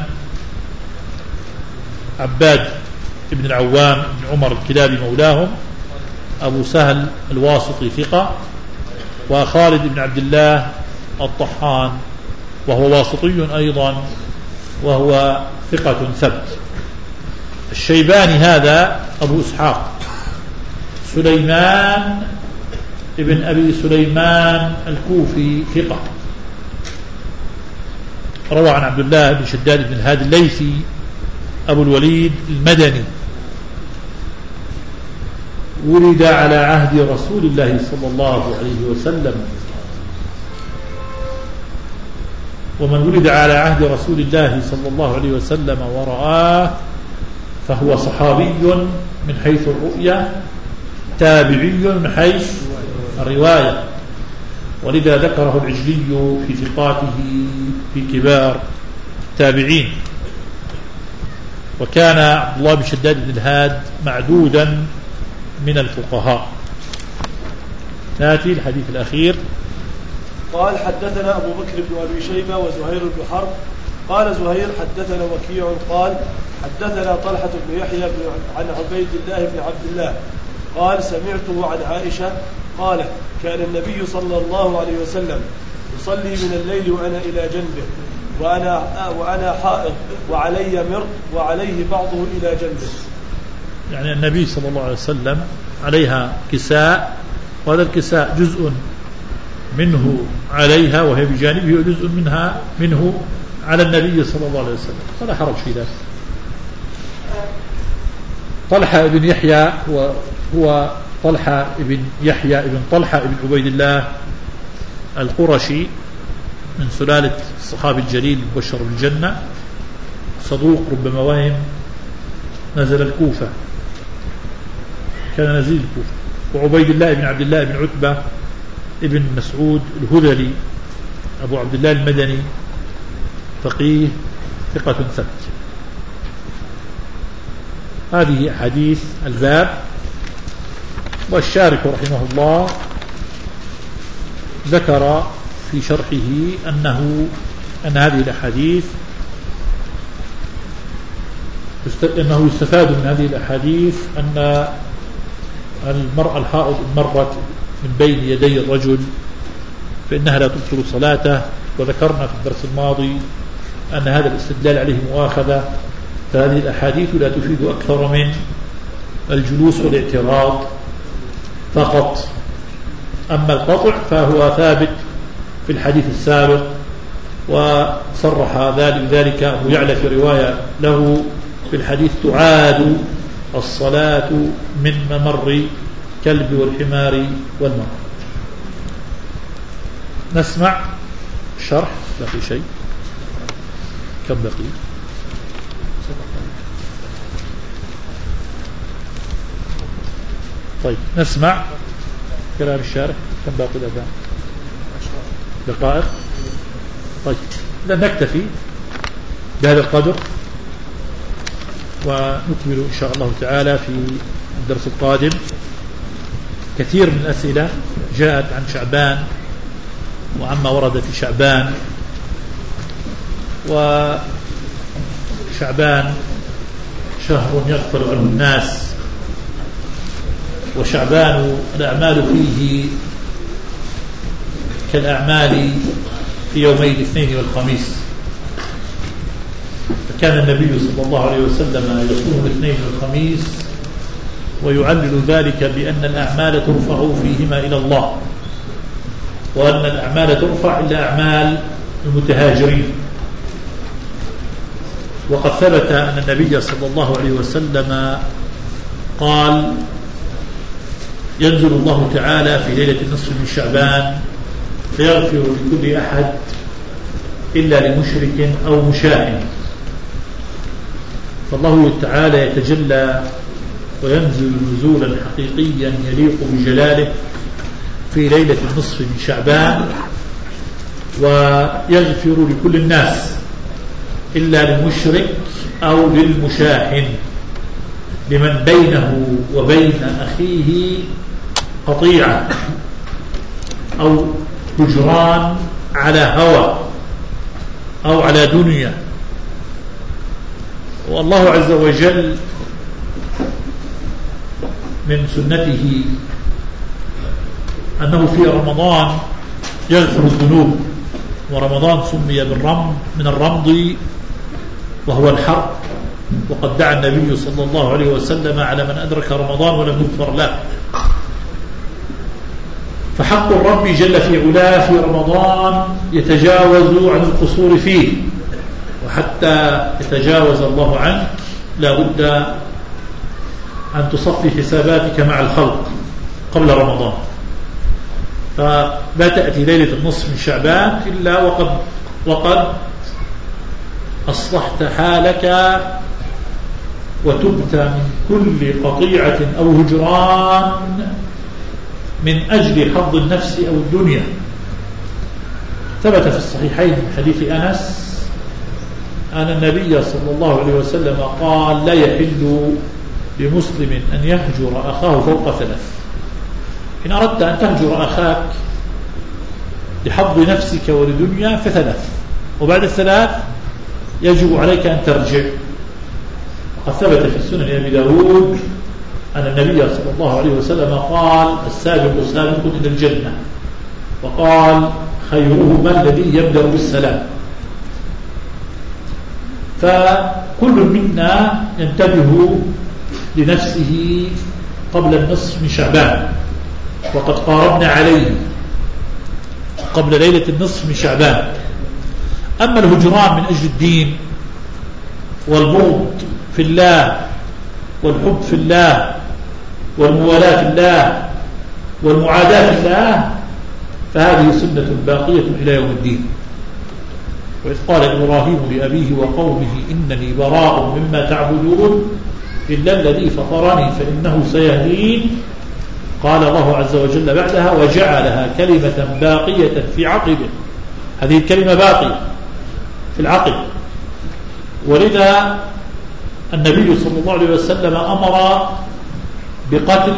Speaker 2: عباد ابن العوام بن عمر الكلابي مولاهم، أبو سهل الواسطي ثقة، وخالد بن عبد الله الطحان وهو واسطي أيضا وهو ثقة ثبت. الشيباني هذا أبو إسحاق سليمان ابن أبي سليمان الكوفي ثقة، روى عن عبد الله بن شداد بن الهادي الليثي أبو الوليد المدني، ولد على عهد رسول الله صلى الله عليه وسلم، ومن ولد على عهد رسول الله صلى الله عليه وسلم ورآه فهو صحابي من حيث الرؤية، تابعي من حيث الرواية، ولذا ذكره العجلي في ثقاته في كبار تابعين. وكان عبد الله بن شداد بن الهاد معدودا من الفقهاء. ناتي الحديث الأخير.
Speaker 1: قال حدثنا أبو بكر بن أبي شيبة وزهير بن حرب قال زهير حدثنا وكيع قال حدثنا طلحة بن يحيى عن عبيد الله بن عبد الله قال سمعته عن عائشة قالت كان النبي صلى الله عليه وسلم يصلي من الليل وأنا إلى جنبه وأنا, وأنا حائض وعلي مرط وعليه بعضه إلى جنبه.
Speaker 2: يعني النبي صلى الله عليه وسلم عليها كساء، وهذا الكساء جزء منه عليها وهي بجانبه، وجزء منها منه على النبي صلى الله عليه وسلم، فلا حرج في ذلك. طلحة بن يحيى هو طلحة بن يحيى بن طلحة بن عبيد الله القرشي من سلالة الصحابي الجليل المبشر بالجنة، صدوق ربما وهم، نزل الكوفة، كان نزيل الكوفة. وعبيد الله بن عبد الله بن عتبة ابن مسعود الهذلي أبو عبد الله المدني فقيه ثقة ثبت. هذه أحاديث الباب. والشارح رحمه الله ذكر في شرحه أنه أن هذه الأحاديث أنه يستفاد من هذه الأحاديث أن المرأة الحائض مرت من بين يدي الرجل فإنها لا تبطل صلاته، وذكرنا في الدرس الماضي أن هذا الاستدلال عليه مؤاخذة، فهذه الأحاديث لا تفيد أكثر من الجلوس والاعتراض فقط. أما القطع فهو ثابت في الحديث السابق، وصرح ذلك أبو يعلى في رواية له في الحديث تعاد الصلاة من ممر كلب والحمار والمرء. نسمع شرح. بقي شيء؟ كم بقي؟ طيب نسمع كلام الشارح. كم باقي الأذان؟ دقائق. طيب إذا نكتفي بهذا القدر، ونكمل إن شاء الله تعالى في الدرس القادم. كثير من الأسئلة جاءت عن شعبان وعما ورد في شعبان، وشعبان شهر يغفل عنه الناس، وشعبان الأعمال فيه كالأعمال في يومي الاثنين والخميس، فكان النبي صلى الله عليه وسلم يصوم الاثنين والخميس ويعلل ذلك بأن الأعمال ترفع فيهما إلى الله، وأن الأعمال ترفع إلى أعمال المتهاجرين. وقد ثبت أن النبي صلى الله عليه وسلم قال: ينزل الله تعالى في ليلة النصف من شعبان فيغفر لكل أحد إلا لمشرك أو مشاهد. فالله تعالى يتجلى وينزل نزولا حقيقيا يليق بجلاله في ليلة النصف من شعبان، ويغفر لكل الناس إلا للمشرك أو للمشاحن، لمن بينه وبين أخيه قطيعة أو هجران على هوى أو على دنيا. والله عز وجل من سنته أنه في رمضان يغفر الذنوب، ورمضان سمي بالرمض من الرمض وهو الحرب، وقد دعا النبي صلى الله عليه وسلم على من أدرك رمضان ولم يغفر له. فحق الرب جل في علاه في رمضان يتجاوز عن القصور فيه، وحتى يتجاوز الله عنك لا بد أن تصفي حساباتك مع الخلق قبل رمضان. فلا تأتي ليلة النصف من شعبان إلا وقد, وقد أصلحت حالك وتبت من كل قطيعة أو هجران من أجل حظ النفس أو الدنيا. ثبت في الصحيحين من حديث أنس أن النبي صلى الله عليه وسلم قال: لا يحل لمسلم أن يهجر أخاه فوق ثلاث. إن أردت أن تهجر أخاك لحظ نفسك ولدنيا فثلاث، وبعد الثلاث يجب عليك أن ترجع. وقد ثبت في السنن أبي داود أن النبي صلى الله عليه وسلم قال: السابق سابق إلى الجنة، وقال: خيرهما الذي يبدأ بالسلام. فكل منا ينتبه لنفسه قبل النصف من شعبان، وقد قاربنا عليه قبل ليلة النصف من شعبان. أما الهجران من أجل الدين والبغض في الله والحب في الله والموالاة في الله والمعاداة في الله فهذه سنة باقية إلى يوم الدين. وإذ قال إبراهيم لأبيه وقومه إنني براء مما تعبدون إلا الذي فطرني فإنه سيهدين، قال الله عز وجل بعدها: وجعلها كلمة باقية في عقبه. هذه الكلمة باقية في العقب. ولذا النبي صلى الله عليه وسلم أمر بقتل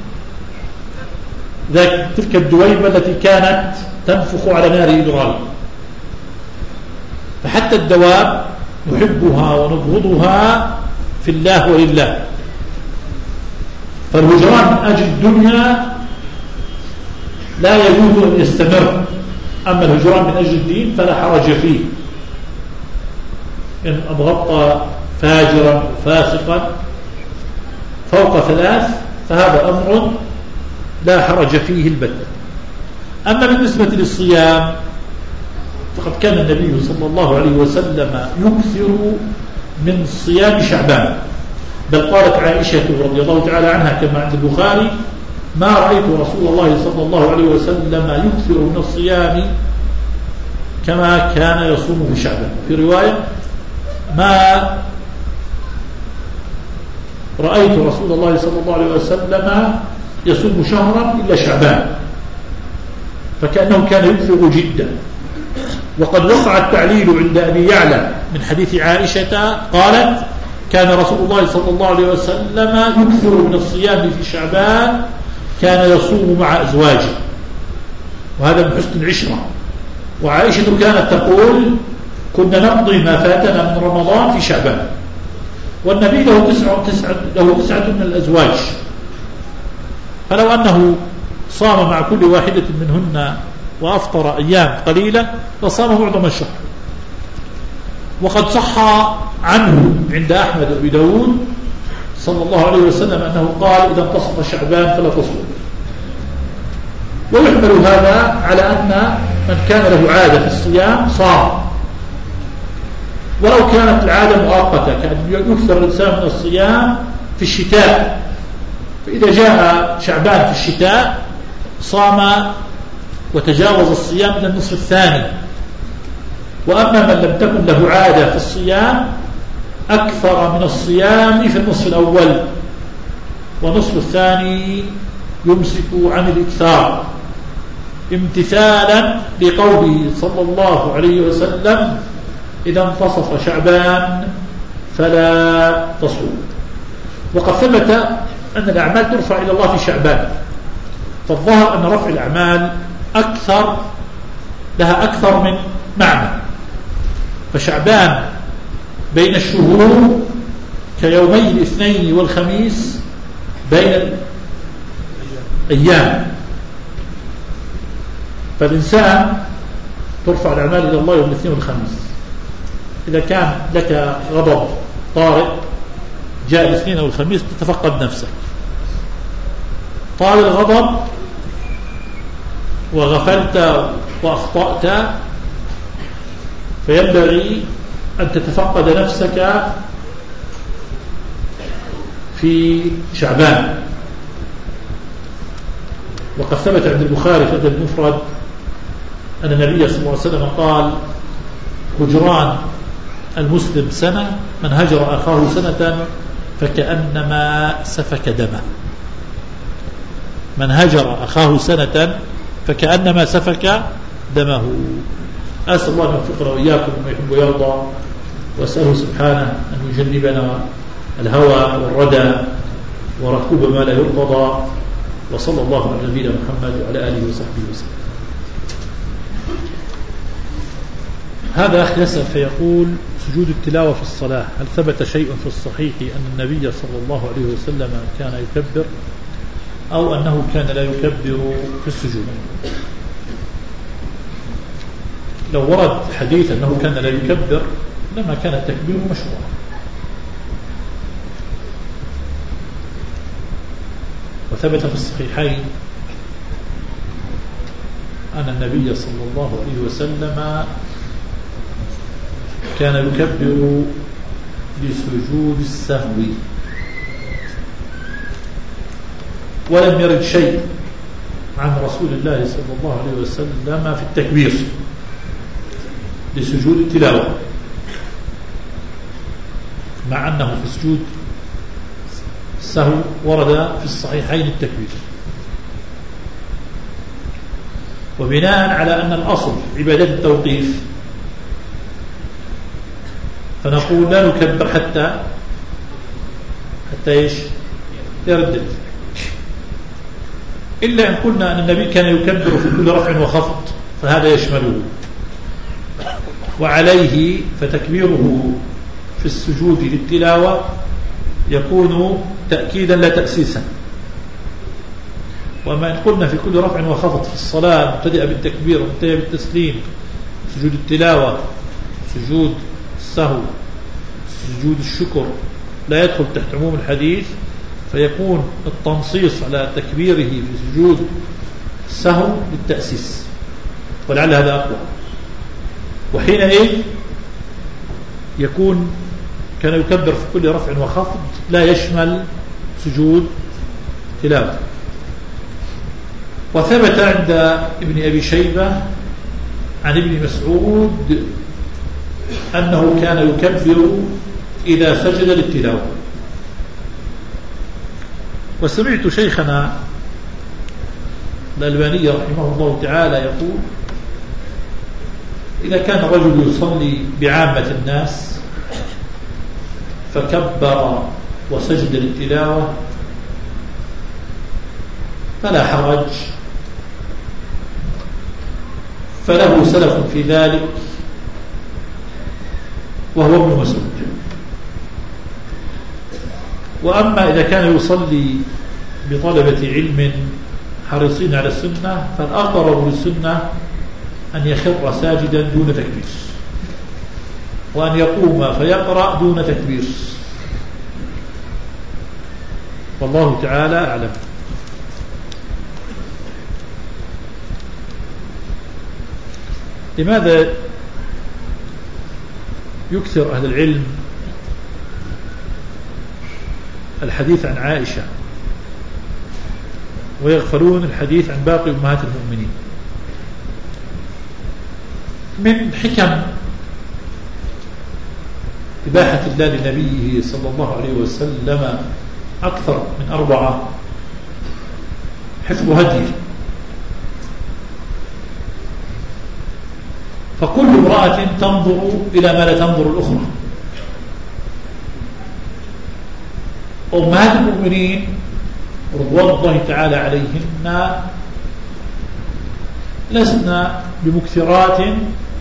Speaker 2: ذاك تلك الدويبة التي كانت تنفخ على نار إبراهيم. فحتى الدواب نحبها ونبغضها في الله ولله. فالهجران من أجل الدنيا لا يجوز أن يستمر، أما الهجران من أجل الدين فلا حرج فيه. إن أبغضت فاجرا فاسقا فوق ثلاث فهذا أمر لا حرج فيه البتة. أما بالنسبة للصيام فقد كان النبي صلى الله عليه وسلم يكثر من صيام شعبان، بل قالت عائشة رضي الله تعالى عنها كما عند البخاري: ما رأيت رسول الله صلى الله عليه وسلم يكثر من الصيام كما كان يصوم في شعبان. في رواية: ما رأيت رسول الله صلى الله عليه وسلم يصوم شهرا إلا شعبان، فكأنه كان يكثر جدا. وقد وقع التعليل عند أبي يعلى من حديث عائشة قالت كان رسول الله صلى الله عليه وسلم يكثر من الصيام في شعبان كان يصوم مع أزواجه، وهذا من حسن العشرة. وعائشة كانت تقول كنا نقضي ما فاتنا من رمضان في شعبان، والنبي له تسعة, تسعة, له تسعة من الأزواج، فلو أنه صام مع كل واحدة منهن وأفطر أيام قليلة فصام معظم الشهر. وقد صح عنه عند أحمد وأبي داود صلى الله عليه وسلم أنه قال إذا انتصف شعبان فلا تصوم. ويحمل هذا على أن من كان له عادة في الصيام صام، ولو كانت العادة مؤقتة كأن يكثر الإنسان من الصيام في الشتاء، فإذا جاء شعبان في الشتاء صام وتجاوز الصيام من النصف الثاني. وأما من لم تكن له عادة في الصيام أكثر من الصيام في النصف الأول، ونصف الثاني يمسك عن الإكثار امتثالا لقوله صلى الله عليه وسلم إذا انتصف شعبان فلا تصوم. وقد ثبت أن الأعمال ترفع إلى الله في شعبان، فالظاهر أن رفع الأعمال أكثر لها أكثر من معنى. فشعبان بين الشهور كيومي الاثنين والخميس بين الأيام، فالإنسان ترفع الأعمال إلى الله يوم الاثنين والخميس. إذا كان لك غضب طارئ جاء الاثنين والخميس تتفقد نفسك، طال الغضب وغفلت وأخطأت فينبغي أن تتفقد نفسك في شعبان. وقد ثبت عند البخاري في الأدب المفرد أن النبي صلى الله عليه وسلم قال هجران المسلم سنة، من هجر أخاه سنة فكأنما سفك دمه. من هجر أخاه سنة فكأنما سفك دمه. أسأل الله أن يوفقنا وإياكم وما يحب ويرضى، وأسأله سبحانه أن يجنبنا الهوى والردى وركوب ما لا يرتضى. وصلى الله على نبينا محمد وعلى آله وصحبه وسلم. هذا أخ يسأل فيقول سجود التلاوة في الصلاة هل ثبت شيء في الصحيح أن النبي صلى الله عليه وسلم كان يكبر أو أنه كان لا يكبر في السجود؟ لو ورد حديث أنه كان لا يكبر لما كان التكبير مشروعا. وثبت في الصحيحين أن النبي صلى الله عليه وسلم كان يكبر لسجود السهو، ولم يرد شيء عن رسول الله صلى الله عليه وسلم في التكبير لسجود التلاوة، مع أنه في سجود السهو ورد في الصحيحين التكبير. وبناء على أن الأصل عبادة التوقيف فنقول لا نكبر حتى حتى إيش يردد، إلا إن قلنا أن النبي كان يكبر في كل رفع وخفض فهذا يشمله، وعليه فتكبيره في السجود للتلاوة يكون تأكيدا لا تأسيسا. وما إن قلنا في كل رفع وخفض في الصلاة مبتدئة بالتكبير ومنتهية بالتسليم، سجود التلاوة، سجود السهو، سجود الشكر لا يدخل تحت عموم الحديث، فيكون التنصيص على تكبيره في سجود السهو للتأسيس، ولعل هذا أقوى. وحينئذ يكون كان يكبر في كل رفع وخفض لا يشمل سجود تلاوة. وثبت عند ابن أبي شيبة عن ابن مسعود أنه كان يكبر إذا سجد للتلاوة. وسمعت شيخنا الألباني رحمه الله تعالى يقول إذا كان الرجل يصلي بعامة الناس فكبر وسجد للتلاوة فلا حرج، فله سلف في ذلك وهو ابن مسعود. وأما إذا كان يصلي بطلبة علم حريصين على السنة فالأقرب للسنة أن يخر ساجدا دون تكبير، وأن يقوم فيقرأ دون تكبير، والله تعالى أعلم. لماذا يكثر أهل العلم الحديث عن عائشة ويغفلون الحديث عن باقي أمهات المؤمنين؟ من حكم إباحة الله لنبيه صلى الله عليه وسلم أكثر من أربعة: حفظ هديه، فكل امرأة تنظر إلى ما لا تنظر الأخرى. أمهات المؤمنين رضوان الله تعالى عليهن لسنا بمكثرات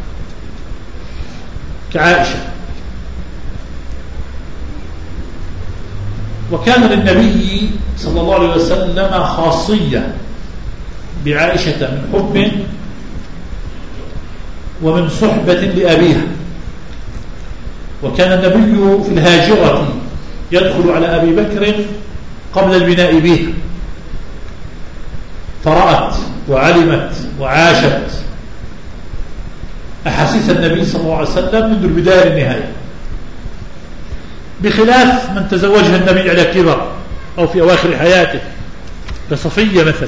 Speaker 2: كعائشة، وكان للنبي صلى الله عليه وسلم خاصية بعائشة من حب ومن صحبة لأبيها. وكان النبي في الهاجرة يدخل على أبي بكر قبل البناء به، فرأت وعلمت وعاشت أحاسيس النبي صلى الله عليه وسلم منذ البداية للنهاية، بخلاف من تزوجها النبي على كبر أو في أواخر حياته كصفية مثلا.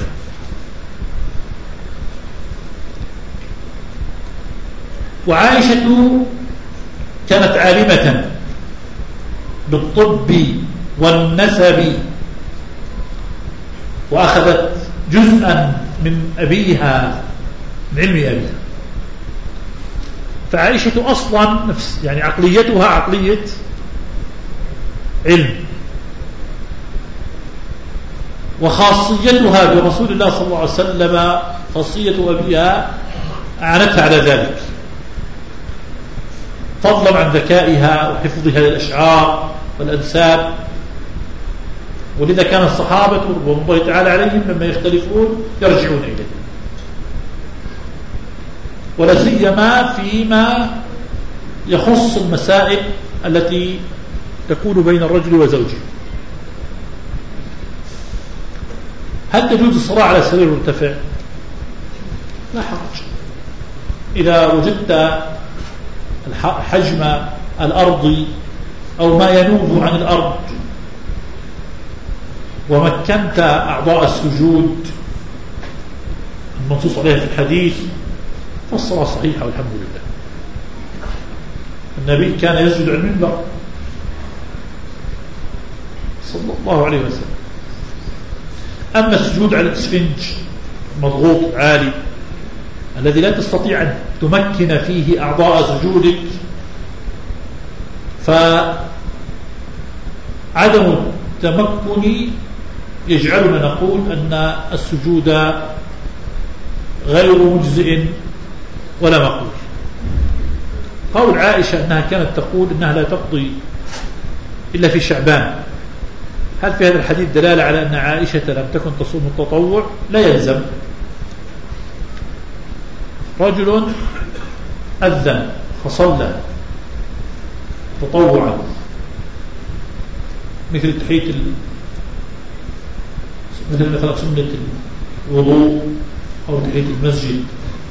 Speaker 2: وعائشة كانت عالمة بالطب والنسب، وأخذت جزءا من أبيها من علم أبيها. فعائشة أصلا نفس يعني عقليتها عقلية علم، وخاصيتها برسول الله صلى الله عليه وسلم خاصية أبيها أعانتها على ذلك، فضلا عن ذكائها وحفظها للأشعار والأنساب. ولذا كان الصحابة رضوان الله تعالى عليهم لما يختلفون يرجعون إليه، ولا سيما فيما يخص المسائل التي تكون بين الرجل وزوجه. هل تجوز الصلاة على سرير مرتفع؟ لا حرج إذا وجدت حجم الأرض أو ما ينوب عن الأرض ومكنت أعضاء السجود المنصوص عليها في الحديث فالصلاة صحيحة والحمد لله. النبي كان يسجد على المنبر صلى الله عليه وسلم. أما السجود على الإسفنج مضغوط عالي الذي لا تستطيع أن تمكن فيه أعضاء سجودك، فعدم التمكن يجعلنا نقول أن السجود غير مجزئ ولا مقبول. قول عائشة أنها كانت تقول أنها لا تقضي إلا في شعبان، هل في هذا الحديث دلالة على أن عائشة لم تكن تصوم التطوع؟ لا يلزم. رجل أذن فصلى تطوعا مثل تحية ال... مثل مثلا سنة الوضوء أو تحية المسجد،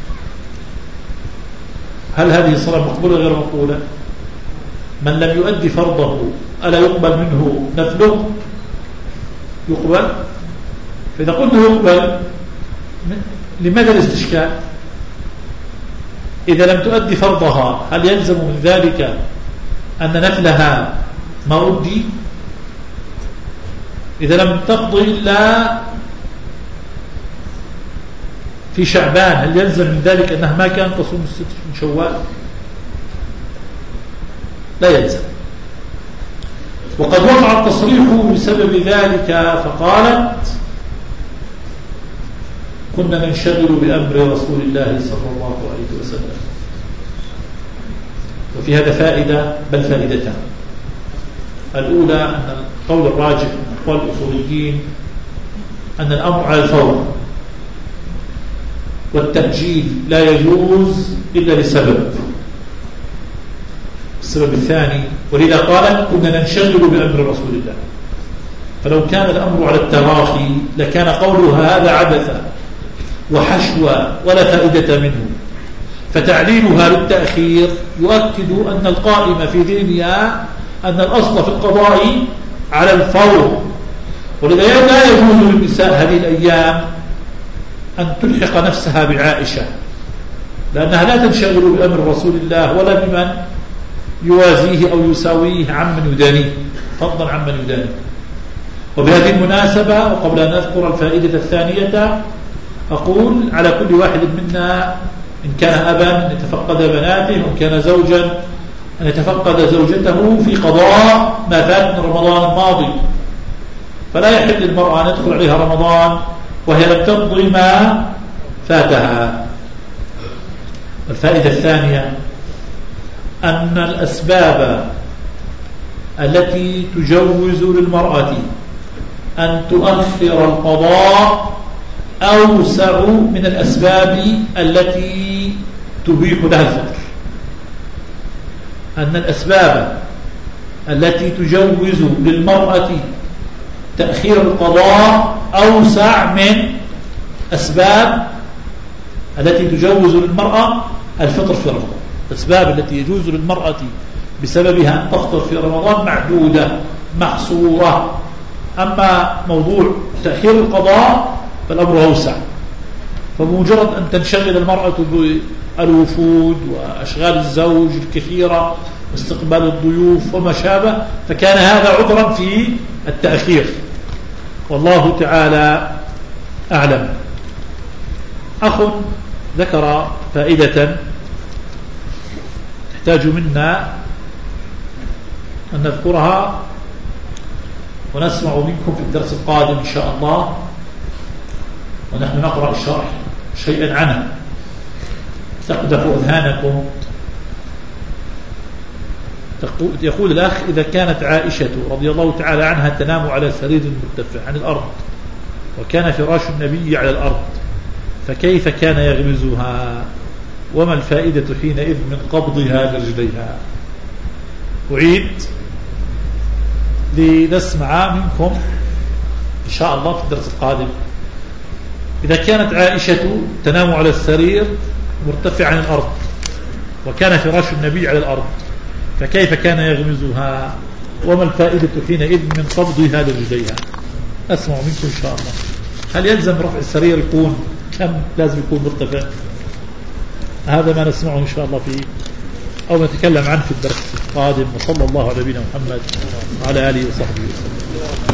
Speaker 2: هل هذه الصلاة مقبولة غير مقبولة؟ من لم يؤدي فرضه ألا يقبل منه نفله؟ يقبل. فإذا قلنا يقبل لماذا الاستشكال؟ إذا لم تؤدي فرضها هل يلزم من ذلك أن نفلها ما أدي؟ إذا لم تقضي إلا في شعبان، هل يلزم من ذلك أنها ما كانت تصوم الست من شوال؟ لا يلزم. وقد وقع التصريح بسبب ذلك، فقالت كنا ننشغل بأمر رسول الله صلى الله عليه وسلم. وفي هذا فائدة، بل فائدتان. الأولى أن القول الراجح من أقوال الأصوليين أن الأمر على الفور، والتأجيل لا يجوز إلا لسبب. السبب الثاني، ولذا قالت كنا ننشغل بأمر رسول الله، فلو كان الأمر على التراخي لكان قولها هذا عبثا وحشوى ولا فائدة منه. فتعليلها للتأخير يؤكد أن القائمة في ذهنها أن الأصل في القضاء على الفور، ولذا لا يجوز للنساء هذه الأيام أن تلحق نفسها بعائشة، لأنها لا تنشغل بأمر رسول الله ولا بمن يوازيه أو يساويه عمن يدانيه، فضلا عمن يدانيه. وبهذه المناسبة وقبل أن نذكر الفائدة الثانية أقول على كل واحد منا إن كان أبا أن يتفقد بناته، وإن كان زوجا أن يتفقد زوجته في قضاء ما فات من رمضان الماضي. فلا يحل للمرأة أن يدخل عليها رمضان وهي لم تقضي ما فاتها. الفائدة الثانية أن الأسباب التي تجوز للمرأة أن تؤخر القضاء أوسع من الأسباب التي تبيح لها الفطر. أن الأسباب التي تجوز للمرأة تأخير القضاء أوسع من أسباب التي تجوز للمرأة الفطر في رمضان. الأسباب التي يجوز للمرأة بسببها أن تفطر في رمضان معدودة محصورة، أما موضوع تأخير القضاء فالأمر أوسع. فبمجرد أن تنشغل المرأة بالوفود وأشغال الزوج الكثيرة واستقبال الضيوف وما شابه فكان هذا عذرا في التأخير، والله تعالى أعلم. أخ ذكر فائدة تحتاج منا أن نذكرها ونسمع منكم في الدرس القادم إن شاء الله، ونحن نقرأ الشرح شيئا عنها تقذف أذهانكم. يقول الأخ: إذا كانت عائشة رضي الله تعالى عنها تنام على سرير مرتفع عن الأرض وكان فراش النبي على الأرض فكيف كان يغمزها؟ وما الفائدة حينئذ من قبضها لرجليها؟ أعيد لنسمع منكم إن شاء الله في الدرس القادم. إذا كانت عائشة تنام على السرير مرتفع عن الأرض وكان فراش النبي على الأرض فكيف كان يغمزها؟ وما الفائدة حينئذ من قبضها لرجليها؟ أسمع منكم إن شاء الله. هل يلزم رفع السرير يكون كم لازم يكون مرتفع؟ هذا ما نسمعه إن شاء الله فيه أو نتكلم عنه في الدرس القادم. وصلى الله على نبينا محمد وعلى آله وصحبه وسلم.